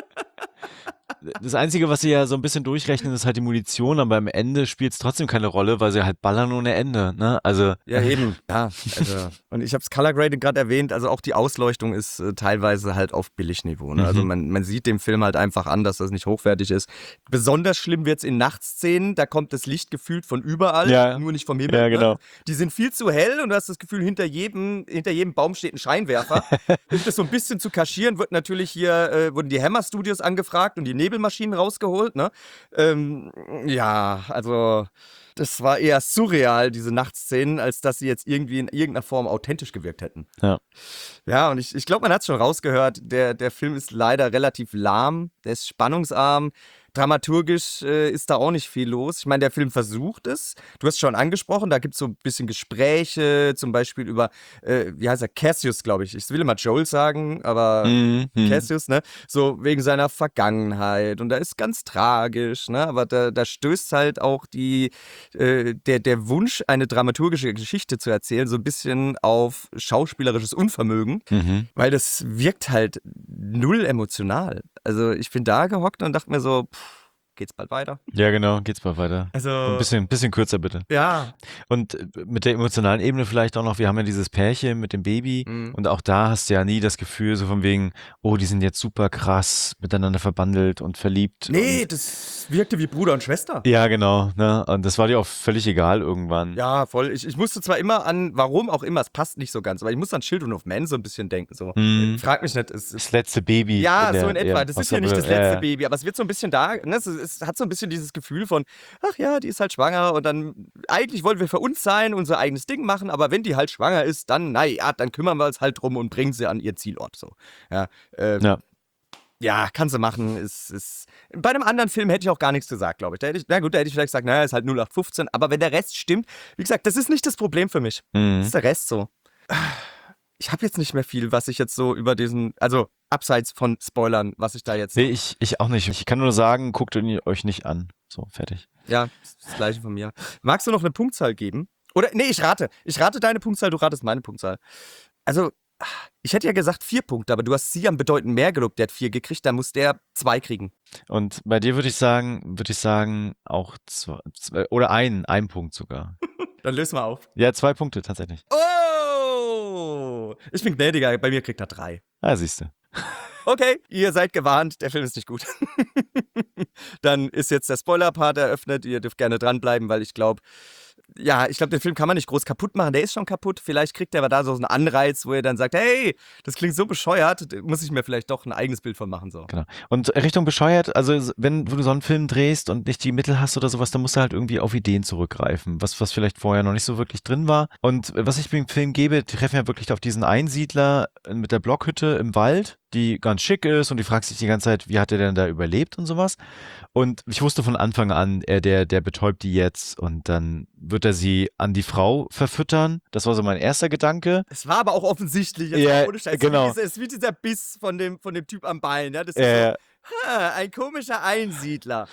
Das Einzige, was sie ja so ein bisschen durchrechnen, ist halt die Munition, aber am Ende spielt es trotzdem keine Rolle, weil sie halt ballern ohne Ende, ne? Also. Ja, eben. Ja, also, und ich habe es Color Grading gerade erwähnt, also auch die Ausleuchtung ist äh, teilweise halt auf Billigniveau. Ne? Mhm. Also man, man sieht dem Film halt einfach an, dass das nicht hochwertig ist. Besonders schlimm wird's in Nachtszenen, da kommt das Licht gefühlt von überall, Ja. nur nicht vom Himmel. Ja, genau. Ne? Die sind viel zu hell und du hast das Gefühl, hinter jedem, hinter jedem Baum steht ein Scheinwerfer. Um das so ein bisschen zu kaschieren, wird natürlich hier, äh, wurden die Hammer Studios angefragt und die Nebelmaschinen rausgeholt. Ne? Ähm, ja, also das war eher surreal, diese Nachtszenen, als dass sie jetzt irgendwie in irgendeiner Form authentisch gewirkt hätten. Ja. Ja, und ich, ich glaube, man hat es schon rausgehört, der, der Film ist leider relativ lahm, der ist spannungsarm. Dramaturgisch äh, ist da auch nicht viel los. Ich meine, der Film versucht es. Du hast es schon angesprochen, da gibt es so ein bisschen Gespräche, zum Beispiel über, äh, wie heißt er, Cassius, glaube ich. Ich will immer Joel sagen, aber Mhm. Cassius, ne? So wegen seiner Vergangenheit. Und da ist ganz tragisch, ne? Aber da, da stößt halt auch die, äh, der, der Wunsch, eine dramaturgische Geschichte zu erzählen, so ein bisschen auf schauspielerisches Unvermögen, Mhm. weil das wirkt halt null emotional. Also ich bin da gehockt und dachte mir so, pff, geht's bald weiter? Ja, genau, geht's mal weiter. Also, Ein bisschen, bisschen kürzer bitte. ja. Und äh, mit der emotionalen Ebene vielleicht auch noch, wir haben ja dieses Pärchen mit dem Baby Mhm. und auch da hast du ja nie das Gefühl so von wegen, oh, die sind jetzt super krass miteinander verbandelt und verliebt. Nee, Und, das wirkte wie Bruder und Schwester. ja, genau, ne? Und das war dir auch völlig egal irgendwann. Ja, voll. Ich, ich musste zwar immer an, warum auch immer, es passt nicht so ganz, aber ich musste an Children of Men so ein bisschen denken. So. Mhm. Frag mich nicht. Es, es, Das letzte Baby. ja, der- so in etwa. ja, Das aus ist ja der nicht das Brille. letzte Ja, ja. Baby, aber es wird so ein bisschen da, ne? es, es hat so ein bisschen dieses Gefühl von, ach ja, die ist halt schwanger und dann, eigentlich wollen wir für uns sein, unser eigenes Ding machen, aber wenn die halt schwanger ist, dann, naja, dann kümmern wir uns halt drum und bringen sie an ihr Zielort. So. Ja, äh, Ja. ja, kann sie machen. Ist, ist. Bei einem anderen Film hätte ich auch gar nichts gesagt, glaube ich. Da hätte ich. Na gut, da hätte ich vielleicht gesagt, naja, ist halt null acht fünfzehn. Aber wenn der Rest stimmt, wie gesagt, das ist nicht das Problem für mich. Das Mhm. ist der Rest so. Ich habe jetzt nicht mehr viel, was ich jetzt so über diesen, also abseits von Spoilern, was ich da jetzt. Nee, ich, ich auch nicht. Ich kann nur sagen, guckt ihn euch nicht an. So, fertig. Ja, das ist das Gleiche von mir. Magst du noch eine Punktzahl geben? Oder, nee, ich rate. Ich rate deine Punktzahl, du ratest meine Punktzahl. Also, Ich hätte ja gesagt vier Punkte, aber du hast Siam bedeutend mehr gelobt, der hat vier gekriegt, dann muss der zwei kriegen. Und bei dir würde ich sagen, würde ich sagen, auch zwei, zwei oder einen, ein Punkt sogar. Dann lösen wir auf. Ja, zwei Punkte tatsächlich. Oh! Ich bin gnädiger, bei mir kriegt er drei. Ah, siehst du. Okay, ihr seid gewarnt, der Film ist nicht gut. Dann ist jetzt der Spoiler-Part eröffnet, ihr dürft gerne dranbleiben, weil ich glaube, ja, ich glaube, den Film kann man nicht groß kaputt machen, der ist schon kaputt. Vielleicht kriegt er aber da so einen Anreiz, wo er dann sagt, hey, das klingt so bescheuert, da muss ich mir vielleicht doch ein eigenes Bild von machen. So. Genau. Und Richtung bescheuert, also wenn du so einen Film drehst und nicht die Mittel hast oder sowas, dann musst du halt irgendwie auf Ideen zurückgreifen, was, was vielleicht vorher noch nicht so wirklich drin war. Und was ich dem Film gebe, die treffen ja wirklich auf diesen Einsiedler mit der Blockhütte im Wald, die ganz schick ist und die fragt sich die ganze Zeit, wie hat er denn da überlebt und sowas. Und ich wusste von Anfang an, er, der, der betäubt die jetzt und dann wird er sie an die Frau verfüttern. Das war so mein erster Gedanke. Es war aber auch offensichtlich, jetzt Ja, mal ohne Scheiß. genau. Es ist wie dieser Biss von dem, von dem Typ am Bein. Ja? Das ist Äh, so, ha, ein komischer Einsiedler.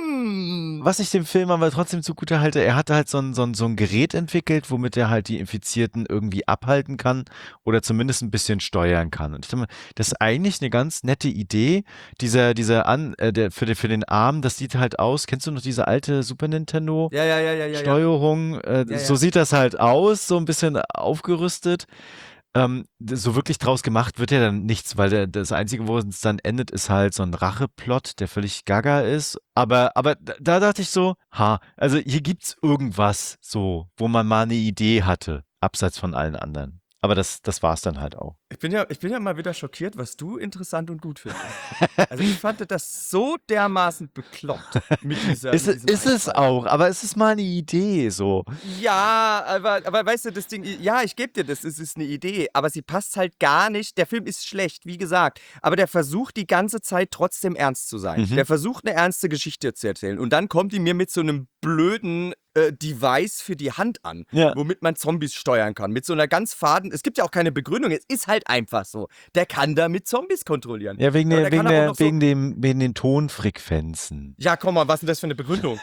Hm. Was ich dem Film aber trotzdem zugute halte, er hatte halt so ein, so, ein, so ein Gerät entwickelt, womit er halt die Infizierten irgendwie abhalten kann oder zumindest ein bisschen steuern kann. Und ich denke mal, das ist eigentlich eine ganz nette Idee. Dieser, dieser An, äh, der, für, den, für den Arm, das sieht halt aus. Kennst du noch diese alte Super Nintendo? Ja, ja, ja, ja, ja. ja. Steuerung, äh, Ja, so ja. sieht das halt aus, so ein bisschen aufgerüstet. Ähm, so wirklich draus gemacht wird ja dann nichts, weil der, das Einzige, wo es dann endet, ist halt so ein Racheplot, der völlig gaga ist. Aber, aber da, da dachte ich so, ha, also hier gibt's irgendwas so, wo man mal eine Idee hatte, abseits von allen anderen. Aber das, das war's dann halt auch. Ich bin, ja, ich bin ja mal wieder schockiert, was du interessant und gut findest. Also ich fand das so dermaßen bekloppt mit dieser Ist, mit es- diesem ist es Einfall. auch, aber es ist mal eine Idee so. Ja, aber, aber weißt du, das Ding, ja, ich gebe dir das, es ist eine Idee, aber sie passt halt gar nicht. Der Film ist schlecht, wie gesagt, aber der versucht die ganze Zeit trotzdem ernst zu sein. Mhm. Der versucht eine ernste Geschichte zu erzählen und dann kommt die mir mit so einem blöden äh, Device für die Hand an, Ja. womit man Zombies steuern kann. Mit so einer ganz faden, es gibt ja auch keine Begründung, es ist halt einfach so. Der kann damit Zombies kontrollieren. Ja, wegen, Aber der, der wegen, kann aber auch der, noch so- wegen, dem, wegen den Tonfrequenzen. Ja, komm mal, was ist denn das für eine Begründung?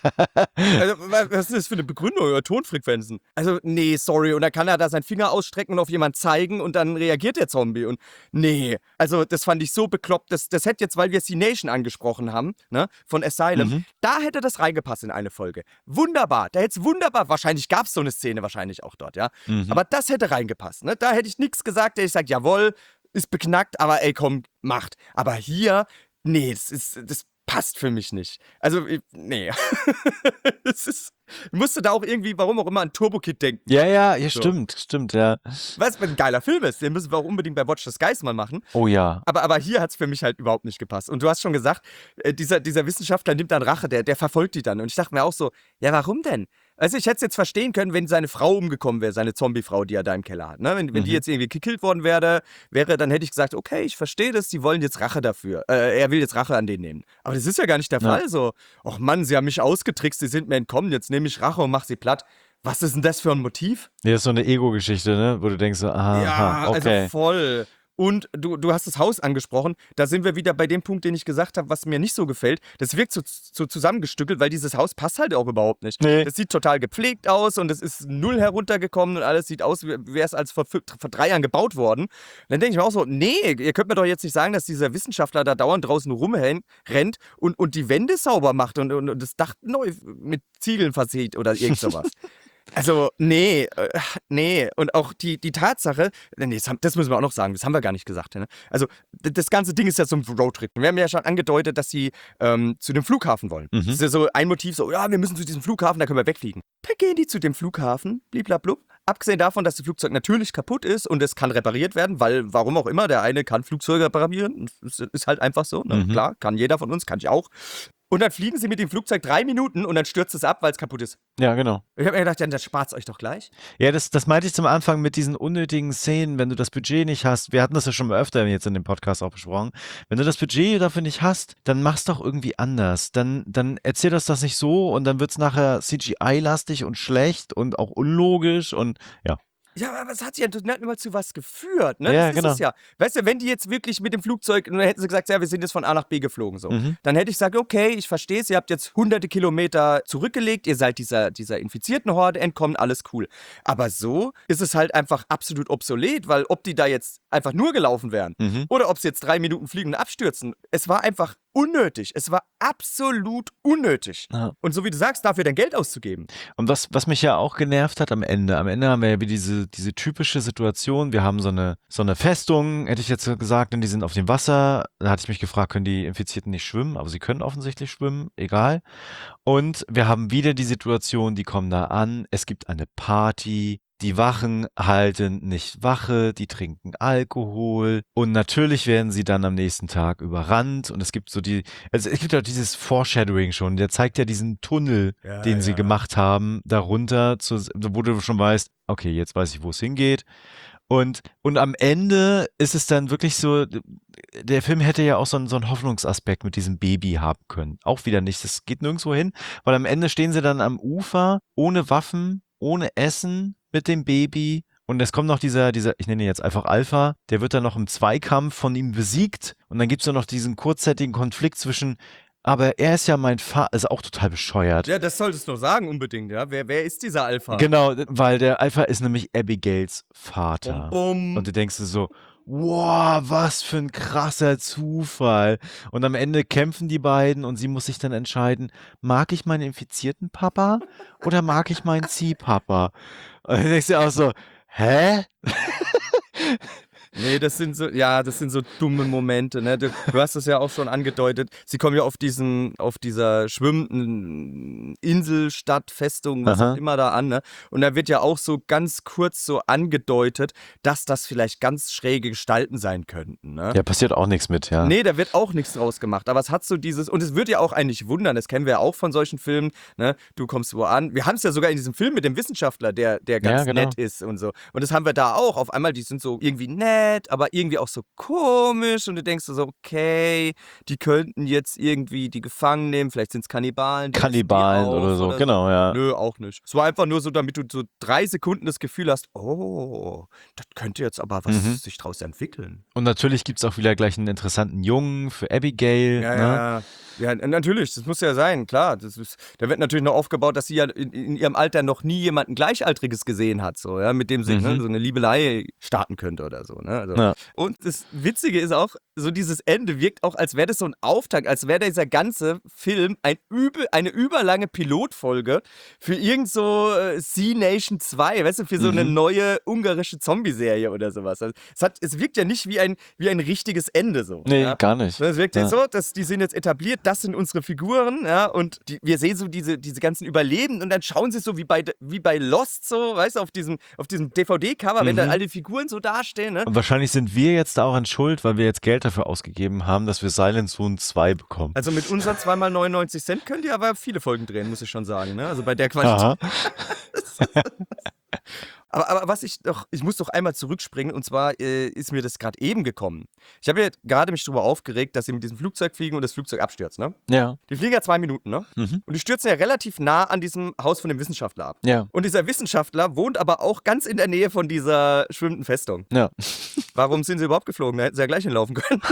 Also, wa- was ist das für eine Begründung über Tonfrequenzen? Also, nee, sorry. Und dann kann er da seinen Finger ausstrecken und auf jemanden zeigen und dann reagiert der Zombie. Und nee, also das fand ich so bekloppt. Das, das hätte jetzt, weil wir C-Nation angesprochen haben, ne, von Asylum, Mhm. da hätte das reingepasst in eine Folge. Wunderbar. Da hätte es wunderbar, wahrscheinlich gab es so eine Szene wahrscheinlich auch dort, ja. Mhm. Aber das hätte reingepasst, ne? Da hätte ich nichts gesagt, da hätte ich gesagt, jawohl, ist beknackt, aber ey, komm, macht. Aber hier, nee, das ist, das passt für mich nicht. Also, ich- nee. Das ist, ich musste da auch irgendwie, warum auch immer, an Turbo Kid denken. Ja, ja, ja, So. stimmt, stimmt, ja. Was ein geiler Film ist, den müssen wir auch unbedingt bei Watch the Skies mal machen. Oh ja. Aber, aber hier hat es für mich halt überhaupt nicht gepasst. Und du hast schon gesagt, äh, dieser, dieser Wissenschaftler nimmt dann Rache, der, der verfolgt die dann. Und ich dachte mir auch so, ja, warum denn? Also ich hätte es jetzt verstehen können, wenn seine Frau umgekommen wäre, seine Zombie-Frau, die er da im Keller hat. Ne? Wenn, wenn die Mhm. jetzt irgendwie gekillt worden wäre, wäre, dann hätte ich gesagt, okay, ich verstehe das, die wollen jetzt Rache dafür. Äh, er will jetzt Rache an denen nehmen. Aber das ist ja gar nicht der Ja. Fall. So, ach Mann, sie haben mich ausgetrickst, sie sind mir entkommen, jetzt nehme ich Rache und mach sie platt. Was ist denn das für ein Motiv? Ja, ist so eine Ego-Geschichte, ne? Wo du denkst so, aha, Ja, okay. also voll. Und du, du hast das Haus angesprochen. Da sind wir wieder bei dem Punkt, den ich gesagt habe, was mir nicht so gefällt. Das wirkt so, so zusammengestückelt, weil dieses Haus passt halt auch überhaupt nicht. Nee. Das sieht total gepflegt aus und es ist null heruntergekommen und alles sieht aus, wie wäre es als vor, fü- vor drei Jahren gebaut worden. Dann denke ich mir auch so, nee, ihr könnt mir doch jetzt nicht sagen, dass dieser Wissenschaftler da dauernd draußen rumrennt und, und die Wände sauber macht und, und, und das Dach neu mit Ziegeln versieht oder irgend sowas. Also, nee, äh, nee. Und auch die, die Tatsache, nee, das, haben, das müssen wir auch noch sagen, das haben wir gar nicht gesagt. Ne? Also, d- das ganze Ding ist ja so ein Roadtrip. Wir haben ja schon angedeutet, dass sie ähm, zu dem Flughafen wollen. Mhm. Das ist ja so ein Motiv, so, ja, wir müssen zu diesem Flughafen, da können wir wegfliegen. Dann gehen die zu dem Flughafen, bliblablub. Abgesehen davon, dass das Flugzeug natürlich kaputt ist und es kann repariert werden, weil, warum auch immer, der eine kann Flugzeuge reparieren. Das ist halt einfach so, ne? Mhm. Klar, kann jeder von uns, kann ich auch. Und dann fliegen sie mit dem Flugzeug drei Minuten und dann stürzt es ab, weil es kaputt ist. Ja, genau. Ich habe mir gedacht, ja, das spart's euch doch gleich. Ja, das, das meinte ich zum Anfang mit diesen unnötigen Szenen, wenn du das Budget nicht hast. Wir hatten das ja schon mal öfter jetzt in dem Podcast auch besprochen. Wenn du das Budget dafür nicht hast, dann mach's doch irgendwie anders. Dann, dann erzähl das das nicht so und dann wird's nachher C G I-lastig und schlecht und auch unlogisch und ja. Ja, aber es hat ja nicht mal zu was geführt, ne? Ja, Das ist genau. es ja. Weißt du, wenn die jetzt wirklich mit dem Flugzeug, dann hätten sie gesagt, ja, wir sind jetzt von A nach B geflogen, so. Mhm. Dann hätte ich gesagt, okay, ich verstehe es, ihr habt jetzt hunderte Kilometer zurückgelegt, ihr seid dieser, dieser infizierten Horde entkommen, alles cool. Aber so ist es halt einfach absolut obsolet, weil ob die da jetzt einfach nur gelaufen wären Mhm. oder ob sie jetzt drei Minuten fliegen und abstürzen, es war einfach unnötig. Es war absolut unnötig. Ja. Und so wie du sagst, dafür dein Geld auszugeben. Und was, was mich ja auch genervt hat am Ende, am Ende haben wir ja wie diese, diese typische Situation, wir haben so eine, so eine Festung, hätte ich jetzt gesagt, und die sind auf dem Wasser. Da hatte ich mich gefragt, können die Infizierten nicht schwimmen? Aber sie können offensichtlich schwimmen, egal. Und wir haben wieder die Situation, die kommen da an, es gibt eine Party, die Wachen halten nicht Wache, die trinken Alkohol und natürlich werden sie dann am nächsten Tag überrannt und es gibt so die, also es gibt ja dieses Foreshadowing schon, der zeigt ja diesen Tunnel, Ja, den sie ja. gemacht haben, darunter, zu, wo du schon weißt, okay, jetzt weiß ich, wo es hingeht. Und, und am Ende ist es dann wirklich so, der Film hätte ja auch so einen, so einen Hoffnungsaspekt mit diesem Baby haben können. Auch wieder nicht, das geht nirgendwo hin, weil am Ende stehen sie dann am Ufer, ohne Waffen, ohne Essen, mit dem Baby. Und es kommt noch dieser, dieser, ich nenne ihn jetzt einfach Alpha, der wird dann noch im Zweikampf von ihm besiegt. Und dann gibt es noch diesen kurzzeitigen Konflikt zwischen, aber er ist ja mein Vater, ist auch total bescheuert. Ja, das solltest du noch sagen, unbedingt, ja. Wer, wer ist dieser Alpha? Genau, weil der Alpha ist nämlich Abigails Vater. Bum, bum. Und du denkst dir so, wow, was für ein krasser Zufall. Und am Ende kämpfen die beiden und sie muss sich dann entscheiden, mag ich meinen infizierten Papa oder mag ich meinen Ziehpapa? Und du denkst dir auch so, hä? Nee, das sind so, ja, das sind so dumme Momente, ne? Du, du hast es ja auch schon angedeutet. Sie kommen ja auf diesen, auf dieser schwimmenden Insel, Stadt, Festung, was Aha. auch immer da an, ne? Und da wird ja auch so ganz kurz so angedeutet, dass das vielleicht ganz schräge Gestalten sein könnten, ne? Ja, passiert auch nichts mit, ja. Nee, da wird auch nichts draus gemacht. Aber es hat so dieses, und es wird ja auch eigentlich wundern, das kennen wir ja auch von solchen Filmen, ne? Du kommst wo an. Wir haben es ja sogar in diesem Film mit dem Wissenschaftler, der, der ganz Ja, genau. nett ist und so. Und das haben wir da auch. Auf einmal, die sind so irgendwie nett, aber irgendwie auch so komisch. Und du denkst so, okay, die könnten jetzt irgendwie die gefangen nehmen. Vielleicht sind es Kannibalen. die essen die Kannibalen auf oder so, genau, ja. Nö, auch nicht. Es war einfach nur so, damit du so drei Sekunden das Gefühl hast, oh, das könnte jetzt aber was Mhm. sich draus entwickeln. Und natürlich gibt es auch wieder gleich einen interessanten Jungen für Abigail. Ja, ne? ja, ja, n- natürlich, das muss ja sein, klar. Das ist, da wird natürlich noch aufgebaut, dass sie ja in, in ihrem Alter noch nie jemanden Gleichaltriges gesehen hat, so, ja, mit dem sie Mhm. ne, so eine Liebelei starten könnte oder so. Ne? Also, Ja. Und das Witzige ist auch, so dieses Ende wirkt auch, als wäre das so ein Auftakt, als wäre dieser ganze Film ein übel, eine überlange Pilotfolge für irgend so äh, Sea Nation zwei, weißt du, für so eine Mhm. neue ungarische Zombie-Serie oder sowas. Also, es, hat, es wirkt ja nicht wie ein, wie ein richtiges Ende so. Nee, ja? gar nicht. Es wirkt Ja. jetzt so, dass die sind jetzt etabliert, das sind unsere Figuren, ja, und die, wir sehen so diese, diese ganzen Überlebenden und dann schauen sie so wie bei, wie bei Lost so, weißt du, auf diesem, auf diesem D V D-Cover, wenn Mhm. dann alle Figuren so dastehen, ne? Und wahrscheinlich sind wir jetzt da auch an Schuld, weil wir jetzt Geld dafür ausgegeben haben, dass wir Silent Zone zwei bekommen. Also mit unseren zwei mal neunundneunzig Cent könnt ihr aber viele Folgen drehen, muss ich schon sagen, ne? Also bei der Qualität. Aha. Aber, aber was ich doch, ich muss doch einmal zurückspringen und zwar äh, ist mir das gerade eben gekommen. Ich habe ja gerade mich darüber aufgeregt, dass sie mit diesem Flugzeug fliegen und das Flugzeug abstürzt, ne? Ja. Die fliegen ja zwei Minuten, ne? Mhm. Und die stürzen ja relativ nah an diesem Haus von dem Wissenschaftler ab. Ja. Und dieser Wissenschaftler wohnt aber auch ganz in der Nähe von dieser schwimmenden Festung. Ja. Warum sind sie überhaupt geflogen? Da hätten sie ja gleich hinlaufen können.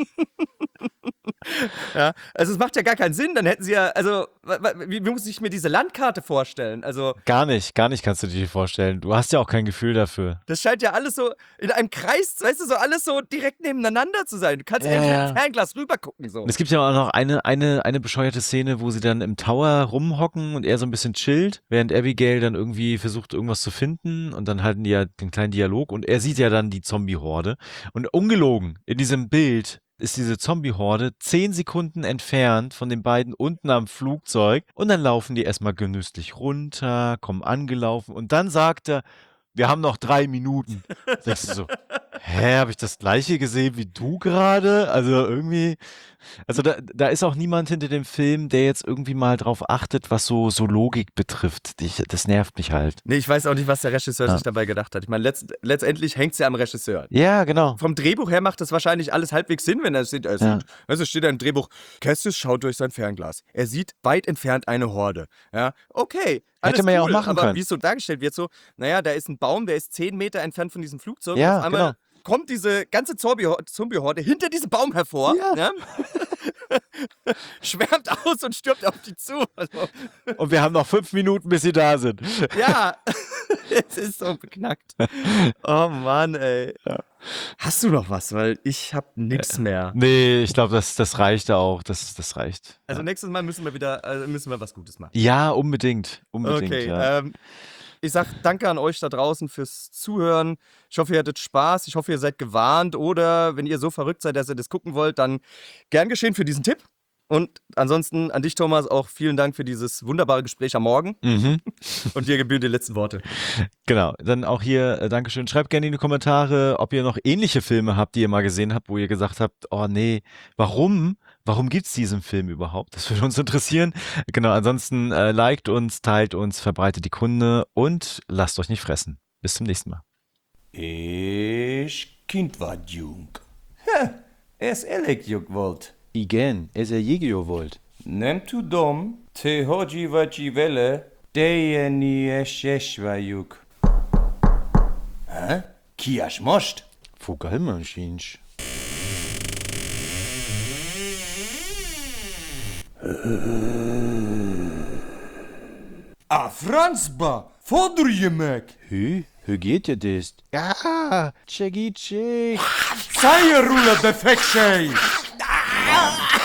Ja, also es macht ja gar keinen Sinn, dann hätten sie ja, also wa- wa- wie, wie muss ich mir diese Landkarte vorstellen? Also Gar nicht, gar nicht kannst du dir vorstellen. Du hast ja auch kein Gefühl dafür. das scheint ja alles so in einem Kreis, weißt du, so alles so direkt nebeneinander zu sein. Du kannst ja Ja, mit ja. dem Fernglas rübergucken so. Und es gibt ja auch noch eine, eine, eine bescheuerte Szene, wo sie dann im Tower rumhocken und er so ein bisschen chillt, während Abigail dann irgendwie versucht, irgendwas zu finden und dann halten die ja den kleinen Dialog und er sieht ja dann die Zombie-Horde. Und ungelogen, in diesem Bild ist diese Zombie-Horde zehn Sekunden entfernt von den beiden unten am Flugzeug und dann laufen die erstmal genüsslich runter, kommen angelaufen und dann sagt er, wir haben noch drei Minuten. Da denkst du so, hä, habe ich das gleiche gesehen wie du gerade? Also irgendwie, also da, da ist auch niemand hinter dem Film, der jetzt irgendwie mal drauf achtet, was so, so Logik betrifft. Ich, das nervt mich halt. Nee, ich weiß auch nicht, was der Regisseur Ja. sich dabei gedacht hat. Ich meine, letzt, letztendlich hängt es ja am Regisseur. Ja, genau. Vom Drehbuch her macht das wahrscheinlich alles halbwegs Sinn, wenn er es sieht. Er Ja. sieht also steht da im Drehbuch, Cassius schaut durch sein Fernglas. Er sieht weit entfernt eine Horde. Ja, okay. Alles Hätte man ja auch cool, machen aber können. wie es so dargestellt wird, so, naja, da ist ein Baum, der ist zehn Meter entfernt von diesem Flugzeug. Ja, und auf einmal genau. kommt diese ganze Zombie- Zombie-Horde hinter diesem Baum hervor, Ja. ne? schwärmt aus und stürmt auf die zu. Also, Und wir haben noch fünf Minuten, bis sie da sind. ja, es ist so beknackt. Oh Mann, ey. Hast du noch was? Weil ich hab nichts mehr. Nee, ich glaube, das, das reicht auch. Das, das reicht. Also ja. nächstes Mal müssen wir wieder, äh, müssen wir was Gutes machen. ja, unbedingt. Unbedingt, Okay, ja. ähm, ich sag danke an euch da draußen fürs Zuhören. Ich hoffe, ihr hattet Spaß. Ich hoffe, ihr seid gewarnt. Oder wenn ihr so verrückt seid, dass ihr das gucken wollt, dann gern geschehen für diesen Tipp. Und ansonsten an dich, Thomas, auch vielen Dank für dieses wunderbare Gespräch am Morgen. Mhm. Und dir gebühren die letzten Worte. Genau, dann auch hier, äh, Dankeschön. Schreibt gerne in die Kommentare, ob ihr noch ähnliche Filme habt, die ihr mal gesehen habt, wo ihr gesagt habt, oh nee, warum? Warum gibt's diesen Film überhaupt? Das würde uns interessieren. Genau, ansonsten äh, liked uns, teilt uns, verbreitet die Kunde und lasst euch nicht fressen. Bis zum nächsten Mal. Ich Kind war jung. Ha, es elek juk volt. Igen, es er jegio wollt. Nem tudom, te hodzi vaci vele, deje nie šešva juk. Ha? Kiaš most? Fugalmanschinsch. A Franzba, fodr jemek. Hü, hü geht ihr das? Ja, tschegi tscheg. Zajerule befekšej.